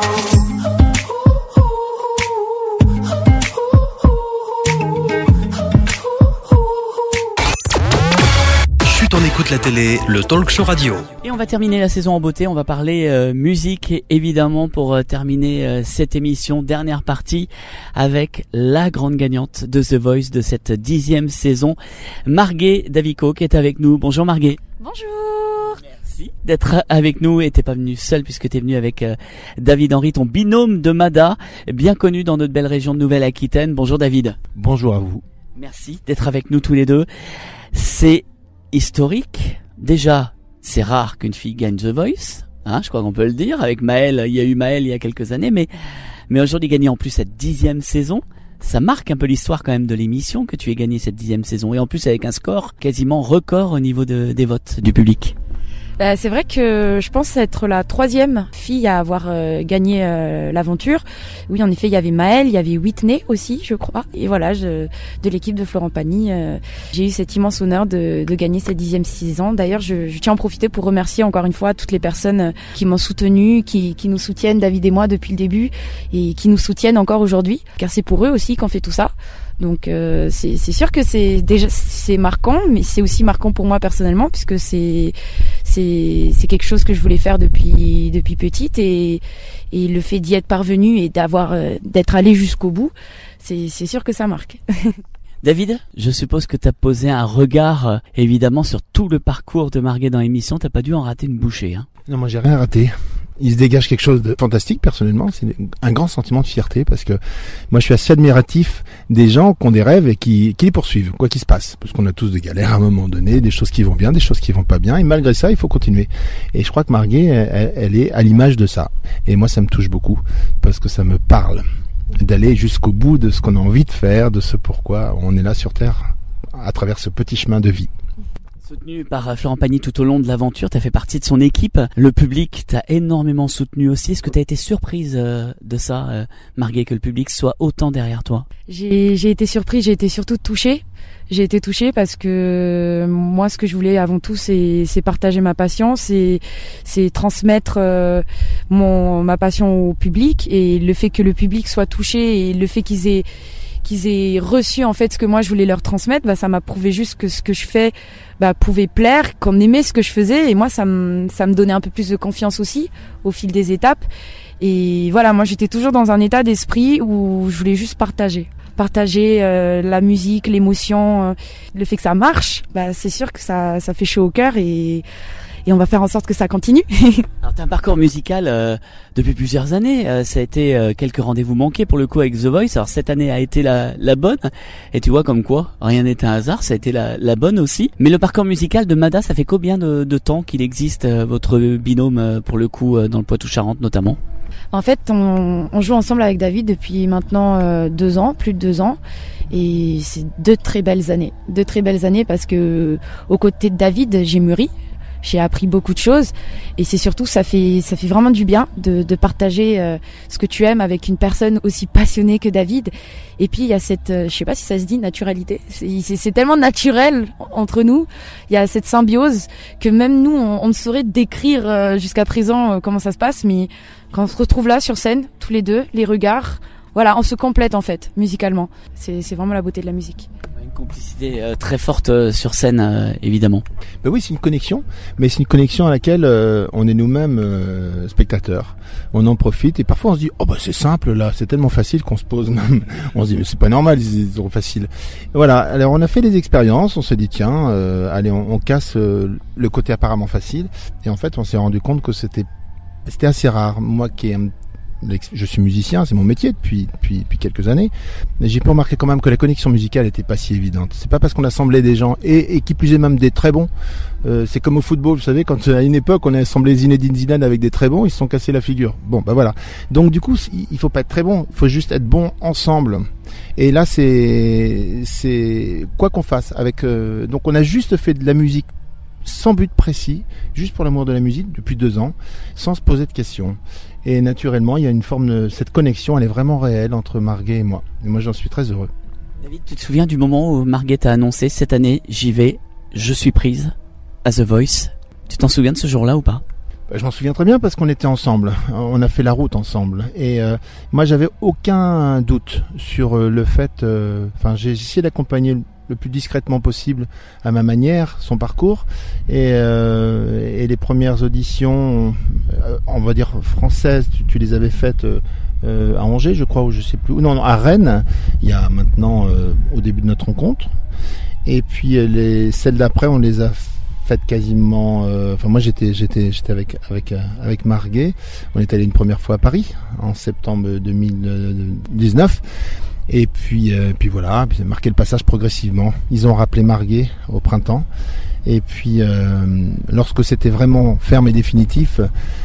On écoute la télé, le talk show radio. Et on va terminer la saison en beauté, on va parler euh, musique évidemment pour euh, terminer euh, cette émission, dernière partie avec la grande gagnante de The Voice de cette dixième saison, Marguet Davico qui est avec nous. Bonjour Marguet. Bonjour. Merci d'être avec nous et t'es pas venu seul puisque t'es venu avec euh, David Henry, ton binôme de Mada, bien connu dans notre belle région de Nouvelle-Aquitaine. Bonjour David. Bonjour à vous. Merci d'être avec nous tous les deux. C'est historique. Déjà, c'est rare qu'une fille gagne The Voice, hein, je crois qu'on peut le dire. Avec Maëlle, il y a eu Maëlle il y a quelques années, mais mais aujourd'hui gagner en plus cette dixième saison, ça marque un peu l'histoire quand même de l'émission que tu aies gagné cette dixième saison et en plus avec un score quasiment record au niveau de, des votes du public. Bah, c'est vrai que je pense être la troisième fille à avoir euh, gagné euh, l'aventure. Oui, en effet, il y avait Maëlle, il y avait Whitney aussi, je crois. Et voilà, je, de l'équipe de Florent Pagny, euh, j'ai eu cet immense honneur de, de gagner cette dixième saison. D'ailleurs, je, je tiens à en profiter pour remercier encore une fois toutes les personnes qui m'ont soutenue, qui, qui nous soutiennent, David et moi, depuis le début, et qui nous soutiennent encore aujourd'hui, car c'est pour eux aussi qu'on fait tout ça. Donc euh, c'est, c'est sûr que c'est déjà c'est marquant, mais c'est aussi marquant pour moi personnellement puisque c'est c'est c'est quelque chose que je voulais faire depuis depuis petite et et le fait d'y être parvenue et d'avoir euh, d'être allé jusqu'au bout, c'est c'est sûr que ça marque. David, je suppose que tu as posé un regard euh, évidemment sur tout le parcours de Marguet dans l'émission, t'as pas dû en rater une bouchée, hein. Non, moi j'ai rien raté. Il se dégage quelque chose de fantastique personnellement, c'est un grand sentiment de fierté parce que moi je suis assez admiratif des gens qui ont des rêves et qui, qui les poursuivent, quoi qu'il se passe, parce qu'on a tous des galères à un moment donné, des choses qui vont bien, des choses qui vont pas bien, et malgré ça il faut continuer. Et je crois que Marguet, elle, elle est à l'image de ça, et moi ça me touche beaucoup parce que ça me parle d'aller jusqu'au bout de ce qu'on a envie de faire, de ce pourquoi on est là sur Terre à travers ce petit chemin de vie. Soutenu par Florent Pagny tout au long de l'aventure, tu as fait partie de son équipe. Le public t'a énormément soutenu aussi. Est-ce que tu as été surprise euh, de ça, euh, Marguet, que le public soit autant derrière toi? J'ai, j'ai été surprise, j'ai été surtout touchée. J'ai été touchée parce que moi, ce que je voulais avant tout, c'est, c'est partager ma passion, c'est, c'est transmettre euh, mon ma passion au public, et le fait que le public soit touché et le fait qu'ils aient qu'ils aient reçu en fait ce que moi je voulais leur transmettre, bah ça m'a prouvé juste que ce que je fais bah pouvait plaire, qu'on aimait ce que je faisais, et moi ça me ça me donnait un peu plus de confiance aussi au fil des étapes. Et voilà, moi j'étais toujours dans un état d'esprit où je voulais juste partager. Partager euh, la musique, l'émotion, euh, le fait que ça marche, bah c'est sûr que ça ça fait chaud au cœur, et et on va faire en sorte que ça continue. Alors t'as un parcours musical euh, depuis plusieurs années, euh, ça a été euh, quelques rendez-vous manqués pour le coup avec The Voice. Alors cette année a été la, la bonne, et tu vois comme quoi rien n'est un hasard, ça a été la, la bonne aussi. Mais le parcours musical de Mada, ça fait combien de, de temps qu'il existe, euh, votre binôme euh, pour le coup euh, dans le Poitou-Charentes notamment? En fait, on, on joue ensemble avec David depuis maintenant euh, deux ans, plus de deux ans, et c'est deux très belles années, deux très belles années parce que aux côtés de David, j'ai mûri. J'ai appris beaucoup de choses, et c'est surtout ça fait ça fait vraiment du bien de, de partager euh, ce que tu aimes avec une personne aussi passionnée que David. Et puis il y a cette euh, je sais pas si ça se dit naturalité, c'est, c'est, c'est tellement naturel entre nous, il y a cette symbiose que même nous on, on ne saurait décrire euh, jusqu'à présent euh, comment ça se passe, mais quand on se retrouve là sur scène tous les deux, les regards, voilà, on se complète en fait musicalement. C'est c'est vraiment la beauté de la musique. Une Complicité euh, très forte euh, sur scène, euh, évidemment. Ben oui, c'est une connexion, mais c'est une connexion à laquelle euh, on est nous-mêmes euh, spectateurs. On en profite et parfois on se dit oh bah c'est simple là, c'est tellement facile qu'on se pose même. On se dit mais c'est pas normal, c'est trop facile. Voilà. Alors on a fait des expériences, on s'est dit tiens, euh, allez on, on casse euh, le côté apparemment facile et en fait on s'est rendu compte que c'était c'était assez rare. Moi qui ai un je suis musicien, c'est mon métier depuis, depuis, depuis quelques années. Mais j'ai pu remarquer quand même que la connexion musicale était pas si évidente. C'est pas parce qu'on assemblait des gens, et, et qui plus est même des très bons. Euh, c'est comme au football, vous savez, quand à une époque on a assemblé Zinedine Zidane avec des très bons, ils se sont cassés la figure. Bon, bah voilà. Donc du coup, il faut pas être très bon, il faut juste être bon ensemble. Et là, c'est, c'est quoi qu'on fasse avec. Euh, donc on a juste fait de la musique sans but précis, juste pour l'amour de la musique depuis deux ans, sans se poser de questions. Et naturellement, il y a une forme de... Cette connexion, elle est vraiment réelle entre Marguet et moi. Et moi, j'en suis très heureux. David, tu te souviens du moment où Marguet t'a annoncé cette année, j'y vais, je suis prise à The Voice. Tu t'en souviens de ce jour-là ou pas? Bah, je m'en souviens très bien parce qu'on était ensemble. On a fait la route ensemble. Et euh, moi, j'avais aucun doute sur euh, le fait... Enfin, euh, j'ai essayé d'accompagner le plus discrètement possible à ma manière son parcours et, euh, et les premières auditions euh, on va dire françaises tu, tu les avais faites euh, à Angers je crois ou je sais plus non, non à Rennes il y a maintenant euh, au début de notre rencontre et puis les celles d'après on les a faites quasiment euh, enfin moi j'étais j'étais j'étais avec avec avec Marguet on est allé une première fois à Paris en septembre deux mille dix-neuf. Et puis, euh, puis voilà, puis marqué le passage progressivement. Ils ont rappelé Marguet au printemps. Et puis, euh, lorsque c'était vraiment ferme et définitif,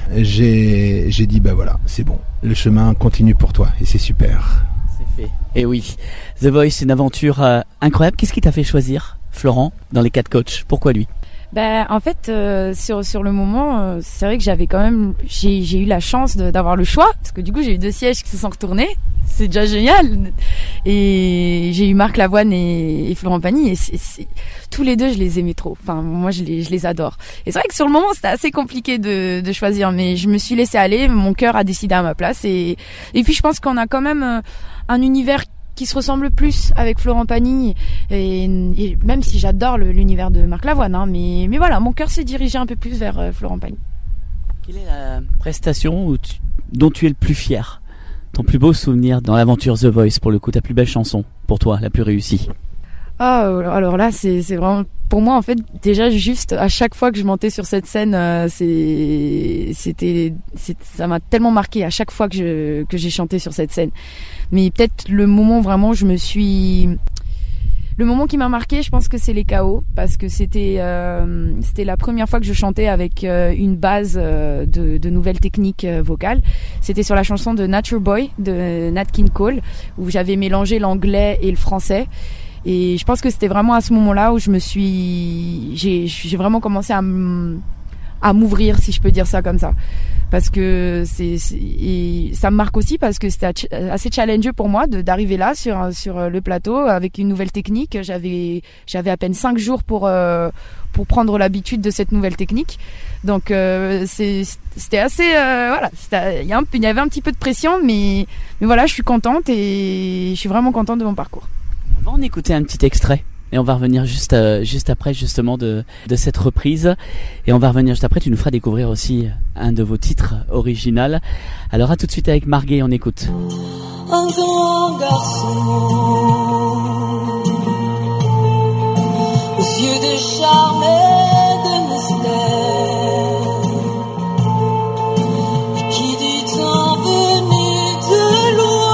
j'ai, j'ai dit, bah voilà, c'est bon. Le chemin continue pour toi et c'est super. C'est fait. Et oui, The Voice, c'est une aventure euh, incroyable. Qu'est-ce qui t'a fait choisir Florent dans les quatre coachs? Pourquoi lui? Ben, en fait, euh, sur sur le moment, euh, c'est vrai que j'avais quand même, j'ai j'ai eu la chance de, d'avoir le choix parce que du coup j'ai eu deux sièges qui se sont retournés, c'est déjà génial. Et j'ai eu Marc Lavoine et, et Florent Pagny et c'est, c'est, tous les deux je les aimais trop. Enfin moi je les je les adore. Et c'est vrai que sur le moment c'était assez compliqué de de choisir, mais je me suis laissée aller, mon cœur a décidé à ma place et et puis je pense qu'on a quand même euh, un univers qui se ressemble plus avec Florent Pagny et, et même si j'adore le, l'univers de Marc Lavoine hein, mais, mais voilà mon cœur s'est dirigé un peu plus vers euh, Florent Pagny. Quelle est la prestation où tu, dont tu es le plus fier, ton plus beau souvenir dans l'aventure The Voice pour le coup, ta plus belle chanson pour toi, la plus réussie? Ah alors là c'est c'est vraiment pour moi en fait déjà juste à chaque fois que je montais sur cette scène euh, c'est c'était c'est, ça m'a tellement marqué à chaque fois que je que j'ai chanté sur cette scène. Mais peut-être le moment vraiment où je me suis le moment qui m'a marqué, je pense que c'est les K O parce que c'était euh, c'était la première fois que je chantais avec euh, une base euh, de, de nouvelles techniques euh, vocales. C'était sur la chanson de Nature Boy de Nat King Cole où j'avais mélangé l'anglais et le français. Et je pense que c'était vraiment à ce moment-là où je me suis, j'ai, j'ai vraiment commencé à, m- à m'ouvrir, si je peux dire ça comme ça, parce que c'est, c'est et ça me marque aussi parce que c'était assez challengeant pour moi de d'arriver là sur sur le plateau avec une nouvelle technique. J'avais j'avais à peine cinq jours pour euh, pour prendre l'habitude de cette nouvelle technique. Donc euh, c'est, c'était assez euh, voilà, c'était, il y a un, il y avait un petit peu de pression, mais mais voilà, je suis contente et je suis vraiment contente de mon parcours. On va en écouter un petit extrait et on va revenir juste euh, juste après justement de de cette reprise et on va revenir juste après. Tu nous feras découvrir aussi un de vos titres original. Alors à tout de suite avec Marguet, on écoute. Un grand garçon aux yeux de charme et de mystère qui dit en venir de loin.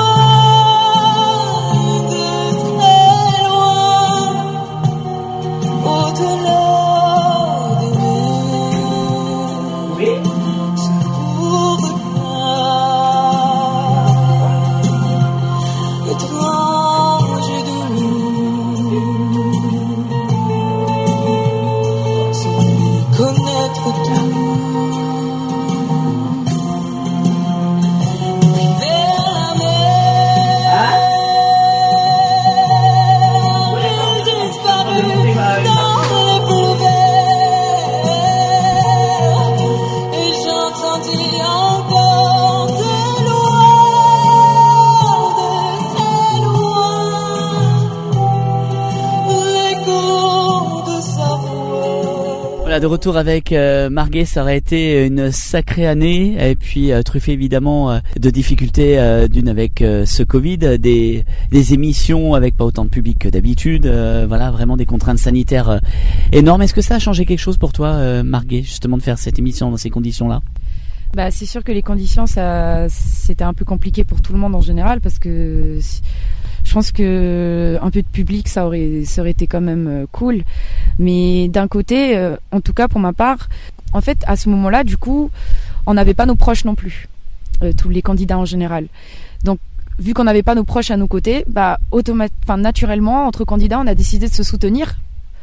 Voilà, de retour avec euh, Marguet, ça aurait été une sacrée année et puis euh, truffée évidemment euh, de difficultés euh, d'une avec euh, ce Covid, des des émissions avec pas autant de public que d'habitude, euh, voilà, vraiment des contraintes sanitaires euh, énormes. Est-ce que ça a changé quelque chose pour toi, euh, Marguet, justement de faire cette émission dans ces conditions-là? Bah, c'est sûr que les conditions, ça, c'était un peu compliqué pour tout le monde en général parce que je pense que un peu de public, ça aurait, ça aurait été quand même cool. Mais d'un côté, euh, en tout cas pour ma part, en fait, à ce moment-là, du coup, on n'avait pas nos proches non plus, euh, tous les candidats en général. Donc, vu qu'on n'avait pas nos proches à nos côtés, bah, automat- enfin, naturellement, entre candidats, on a décidé de se soutenir.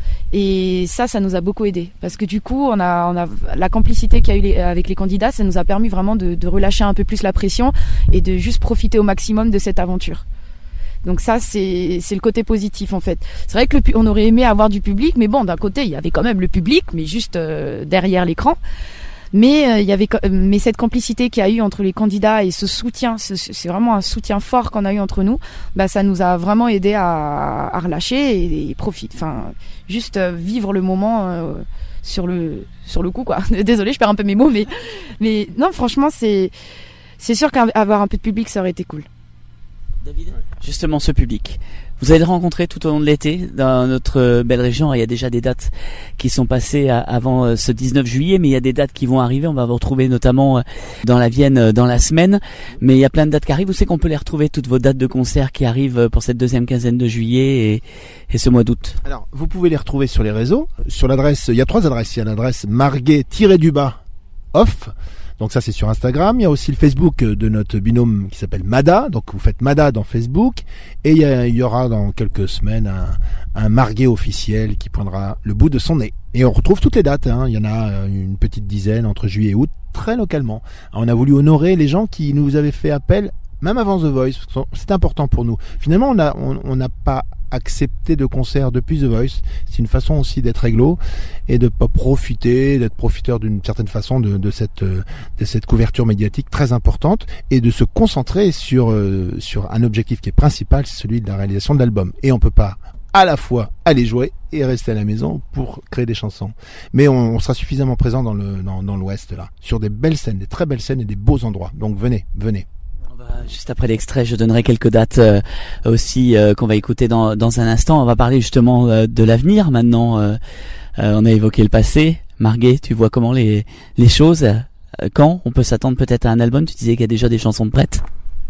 Et ça, ça nous a beaucoup aidé parce que du coup, on a, on a la complicité qu'il y a eu les, avec les candidats, ça nous a permis vraiment de, de relâcher un peu plus la pression et de juste profiter au maximum de cette aventure. Donc ça, c'est, c'est le côté positif en fait. C'est vrai que le, on aurait aimé avoir du public, mais bon, d'un côté, il y avait quand même le public, mais juste euh, derrière l'écran. Mais euh, il y avait, mais cette complicité qu'il y a eu entre les candidats et ce soutien, ce, c'est vraiment un soutien fort qu'on a eu entre nous. Bah, ça nous a vraiment aidé à, à relâcher et, et profiter. Enfin, juste euh, vivre le moment euh, sur le sur le coup, quoi. Désolée, je perds un peu mes mots, mais mais non, franchement, c'est c'est sûr qu'avoir un peu de public, ça aurait été cool. David, justement, ce public. Vous allez le rencontrer tout au long de l'été dans notre belle région. Il y a déjà des dates qui sont passées avant ce dix-neuf juillet, mais il y a des dates qui vont arriver. On va vous retrouver notamment dans la Vienne dans la semaine, mais il y a plein de dates qui arrivent. Vous savez qu'on peut les retrouver, toutes vos dates de concert qui arrivent pour cette deuxième quinzaine de juillet et, et ce mois d'août. Alors, vous pouvez les retrouver sur les réseaux, sur l'adresse, il y a trois adresses. Il y a l'adresse marguet-du-bas off. Donc ça, c'est sur Instagram. Il y a aussi le Facebook de notre binôme qui s'appelle Mada. Donc vous faites Mada dans Facebook. Et il y, a, il y aura dans quelques semaines un, un Marguet officiel qui poindra le bout de son nez. Et on retrouve toutes les dates. Hein. Il y en a une petite dizaine entre juillet et août, très localement. Alors, on a voulu honorer les gens qui nous avaient fait appel, même avant The Voice. C'est important pour nous. Finalement, on n'a on, on n'a pas accepté de concert depuis The Voice. C'est une façon aussi d'être réglo et de pas profiter, d'être profiteur d'une certaine façon de, de cette de cette couverture médiatique très importante et de se concentrer sur euh, sur un objectif qui est principal, c'est celui de la réalisation de l'album. Et on peut pas à la fois aller jouer et rester à la maison pour créer des chansons. Mais on, on sera suffisamment présent dans le dans, dans l'Ouest là, sur des belles scènes, des très belles scènes et des beaux endroits. Donc venez, venez. Juste après l'extrait, je donnerai quelques dates euh, aussi euh, qu'on va écouter dans, dans un instant. On va parler justement euh, de l'avenir maintenant. Euh, euh, on a évoqué le passé. Marguet, tu vois comment les, les choses euh, quand on peut s'attendre peut-être à un album? Tu disais qu'il y a déjà des chansons de prêtes.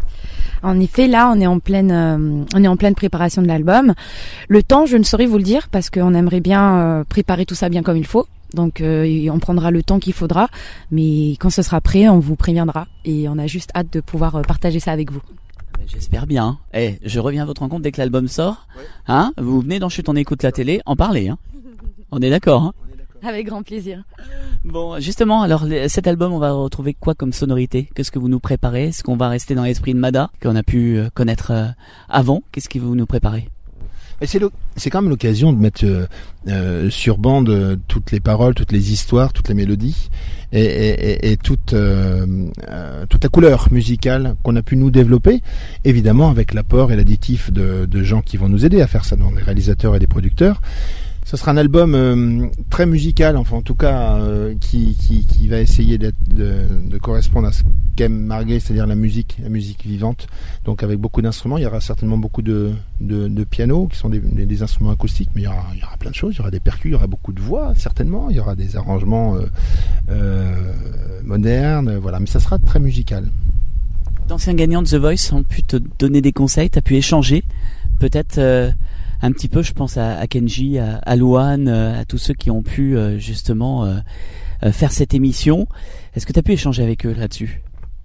En effet, là, on est en pleine, euh, on est en pleine préparation de l'album. Le temps, je ne saurais vous le dire parce qu'on aimerait bien euh, préparer tout ça bien comme il faut. Donc euh, on prendra le temps qu'il faudra, mais quand ce sera prêt, on vous préviendra et on a juste hâte de pouvoir euh, partager ça avec vous. J'espère bien. Eh, je reviens à votre rencontre dès que l'album sort. Ouais. Hein, vous venez dans Chut, on écoute la télé, en parler. Hein. On est d'accord. Hein. Avec grand plaisir. Bon, justement, alors cet album, on va retrouver quoi comme sonorité? Qu'est-ce que vous nous préparez? Est-ce qu'on va rester dans l'esprit de Mada qu'on a pu connaître avant? Qu'est-ce que vous nous préparez? C'est, le, c'est quand même l'occasion de mettre euh, euh, sur bande euh, toutes les paroles, toutes les histoires, toutes les mélodies et, et, et toute, euh, euh, toute la couleur musicale qu'on a pu nous développer, évidemment avec l'apport et l'additif de, de gens qui vont nous aider à faire ça, donc des réalisateurs et des producteurs. Ce sera un album euh, très musical, enfin en tout cas euh, qui, qui, qui va essayer d'être, de, de correspondre à ce qu'aime Marguet, c'est-à-dire la musique, la musique vivante. Donc avec beaucoup d'instruments, il y aura certainement beaucoup de, de, de pianos qui sont des, des, des instruments acoustiques, mais il y, aura, il y aura plein de choses. Il y aura des percus, il y aura beaucoup de voix certainement, il y aura des arrangements euh, euh, modernes, voilà. Mais ça sera très musical. D'anciens gagnants de The Voice ont pu te donner des conseils, tu as pu échanger, peut-être. Euh Un petit peu, je pense à, à Kenji, à, à Louane, à tous ceux qui ont pu euh, justement euh, euh, faire cette émission. Est-ce que tu as pu échanger avec eux là-dessus?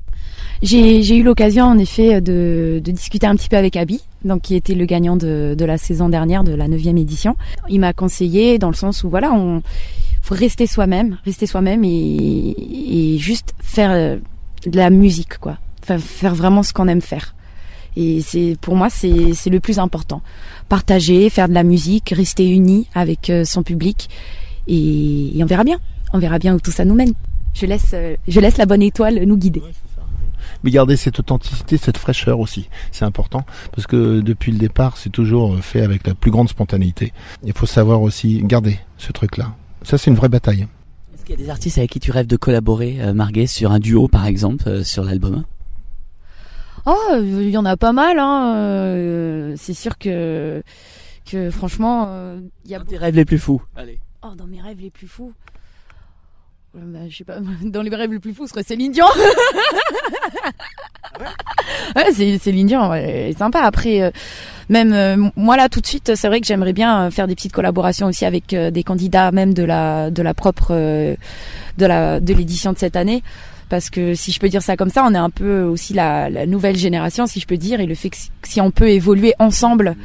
J'ai, j'ai eu l'occasion en effet de, de discuter un petit peu avec Abby, donc qui était le gagnant de, de la saison dernière, de la neuvième édition. Il m'a conseillé dans le sens où voilà, on faut rester soi-même, rester soi-même et, et juste faire de la musique, quoi. Enfin, faire vraiment ce qu'on aime faire. Et c'est, pour moi, c'est, c'est le plus important. Partager, faire de la musique, rester unis avec euh, son public. Et, et on verra bien. On verra bien où tout ça nous mène. Je laisse, euh, je laisse la bonne étoile nous guider. Ouais, c'est ça. Mais garder cette authenticité, cette fraîcheur aussi. C'est important. Parce que depuis le départ, c'est toujours fait avec la plus grande spontanéité. Il faut savoir aussi garder ce truc-là. Ça, c'est une vraie bataille. Est-ce qu'il y a des artistes avec qui tu rêves de collaborer, euh, Marguerite, sur un duo par exemple, euh, sur l'album? Oh, il y en a pas mal, hein. Euh, c'est sûr que, que franchement, euh, il y a. Dans tes rêves les plus fous. Allez. Oh, dans mes rêves les plus fous. Euh, bah, je sais pas, dans les rêves les plus fous, ce serait Céline Dion. Ouais, c'est Céline Dion, ouais, sympa. Après, euh, même euh, moi là, tout de suite, c'est vrai que j'aimerais bien faire des petites collaborations aussi avec euh, des candidats, même de la de la propre euh, de la de l'édition de cette année. Parce que si je peux dire ça comme ça, on est un peu aussi la, la nouvelle génération, si je peux dire, et le fait que si on peut évoluer ensemble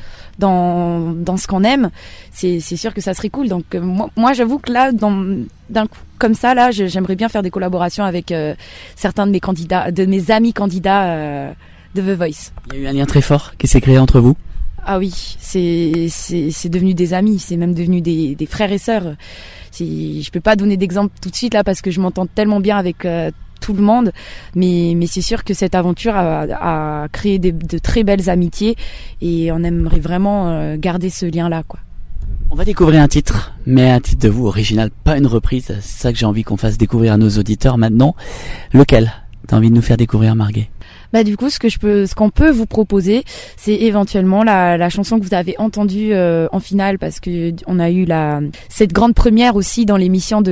dans dans ce qu'on aime, c'est c'est sûr que ça serait cool. Donc euh, moi, moi j'avoue que là, dans d'un coup comme ça, là, j'aimerais bien faire des collaborations avec euh, certains de mes candidats, de mes amis candidats euh, de The Voice. Il y a eu un lien très fort qui s'est créé entre vous. Ah oui, c'est c'est c'est devenu des amis, c'est même devenu des des frères et sœurs. C'est, je peux pas donner d'exemple tout de suite là parce que je m'entends tellement bien avec euh, tout le monde, mais mais c'est sûr que cette aventure a, a créé des, de très belles amitiés et on aimerait vraiment euh, garder ce lien là, quoi. On va découvrir un titre, mais un titre de vous original, pas une reprise. C'est ça que j'ai envie qu'on fasse découvrir à nos auditeurs maintenant. Lequel t'as envie de nous faire découvrir, Marguerite? Bah du coup, ce que je peux, ce qu'on peut vous proposer, c'est éventuellement la, la chanson que vous avez entendue euh, en finale, parce que on a eu la cette grande première aussi dans l'émission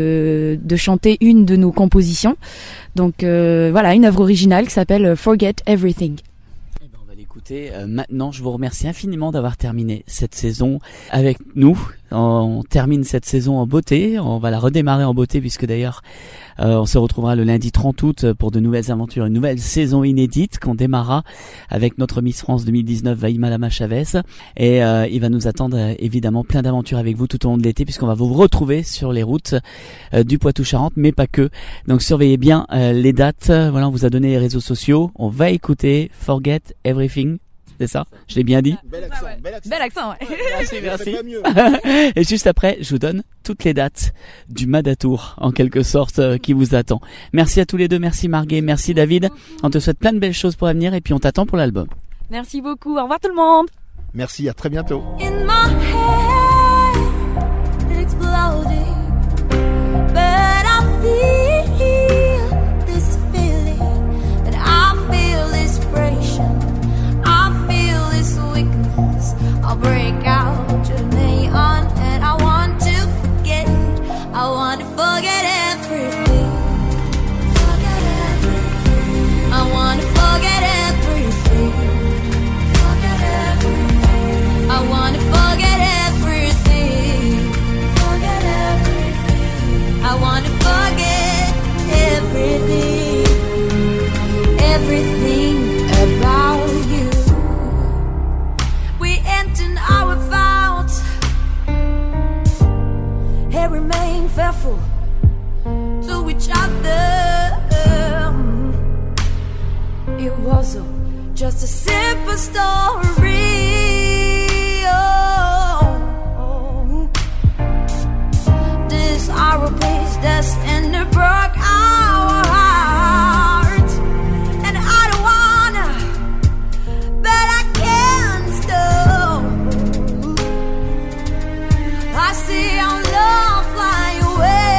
de de chanter une de nos compositions. Donc euh, voilà, une œuvre originale qui s'appelle Forget Everything. Eh ben, on va l'écouter euh, maintenant. Je vous remercie infiniment d'avoir terminé cette saison avec nous. On termine cette saison en beauté, on va la redémarrer en beauté puisque d'ailleurs euh, on se retrouvera le lundi trente août pour de nouvelles aventures, une nouvelle saison inédite qu'on démarrera avec notre Miss France deux mille dix-neuf, Vaïma Lama Chavez, et euh, il va nous attendre euh, évidemment plein d'aventures avec vous tout au long de l'été puisqu'on va vous retrouver sur les routes euh, du Poitou-Charentes, mais pas que. Donc surveillez bien euh, les dates. Voilà, on vous a donné les réseaux sociaux, on va écouter Forget Everything. C'est ça? Je l'ai bien dit? Bel accent, bel accent. Bel accent, ouais. Merci, merci. Et juste après, je vous donne toutes les dates du Madatour, en quelque sorte, euh, qui vous attend. Merci à tous les deux, merci Marguerite, merci David. On te souhaite plein de belles choses pour l'avenir et puis on t'attend pour l'album. Merci beaucoup, au revoir tout le monde. Merci, à très bientôt. In my head, it exploded, but I feel this feeling, and I feel inspiration. I'll break out your neon and I want to forget. I want to forget everything. Forget everything. I want to forget everything. Forget everything. I want to forget everything. Forget everything. I want to forget everything. Everything about you. We ended our vows and remain faithful to each other. It was just a simple story. Oh, this our place that's in the broke our heart, and I don't wanna, but I can't stop. I see our love fly away.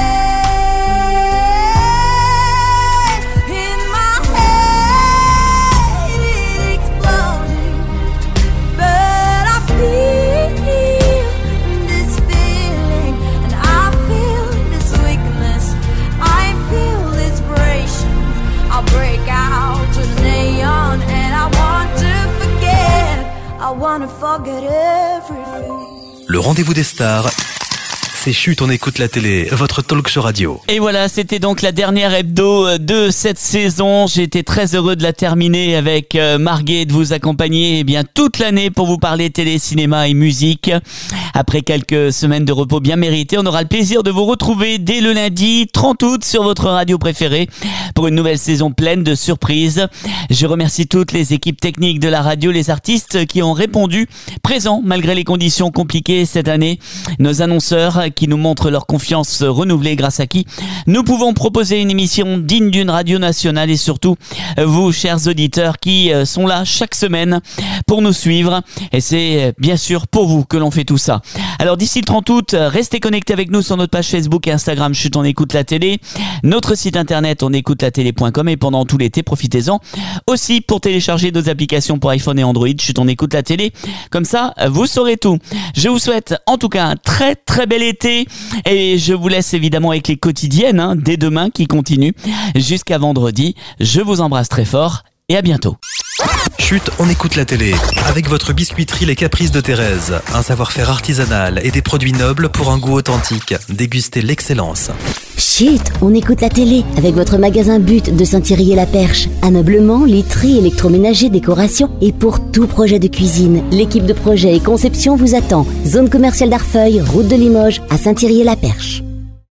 In my head it exploding, but I feel this feeling, and I feel this weakness. I feel inspiration. I'll break out to neon, and I want to forget. I wanna forget everything. Le rendez-vous des stars, c'est Chut, on écoute la télé, votre talk show radio. Et voilà, c'était donc la dernière hebdo de cette saison. J'ai été très heureux de la terminer avec euh, Marguerite, de vous accompagner eh bien toute l'année pour vous parler télé, cinéma et musique. Après quelques semaines de repos bien méritées, on aura le plaisir de vous retrouver dès le lundi trente août sur votre radio préférée pour une nouvelle saison pleine de surprises. Je remercie toutes les équipes techniques de la radio, les artistes qui ont répondu présents malgré les conditions compliquées cette année, nos annonceurs qui nous montrent leur confiance renouvelée grâce à qui nous pouvons proposer une émission digne d'une radio nationale et surtout vous, chers auditeurs, qui sont là chaque semaine pour nous suivre. Et c'est bien sûr pour vous que l'on fait tout ça. Alors d'ici le trente août, restez connectés avec nous sur notre page Facebook et Instagram Chut, on écoute la télé, notre site internet on écoute la télé point com et pendant tout l'été, profitez-en aussi pour télécharger nos applications pour iPhone et Android. Chut, on écoute la télé. Comme ça, vous saurez tout. Je vous souhaite en tout cas un très très bel été et je vous laisse évidemment avec les quotidiennes hein, dès demain qui continuent jusqu'à vendredi. Je vous embrasse très fort et à bientôt. Chut, on écoute la télé. Avec votre biscuiterie Les Caprices de Thérèse. Un savoir-faire artisanal et des produits nobles pour un goût authentique. Dégustez l'excellence. Chut, on écoute la télé. Avec votre magasin But de Saint-Thierry-et-la-Perche. Ameublement, literie, électroménager, décoration et pour tout projet de cuisine. L'équipe de projet et conception vous attend. Zone commerciale d'Arfeuil, route de Limoges, à Saint-Thierry-et-la-Perche.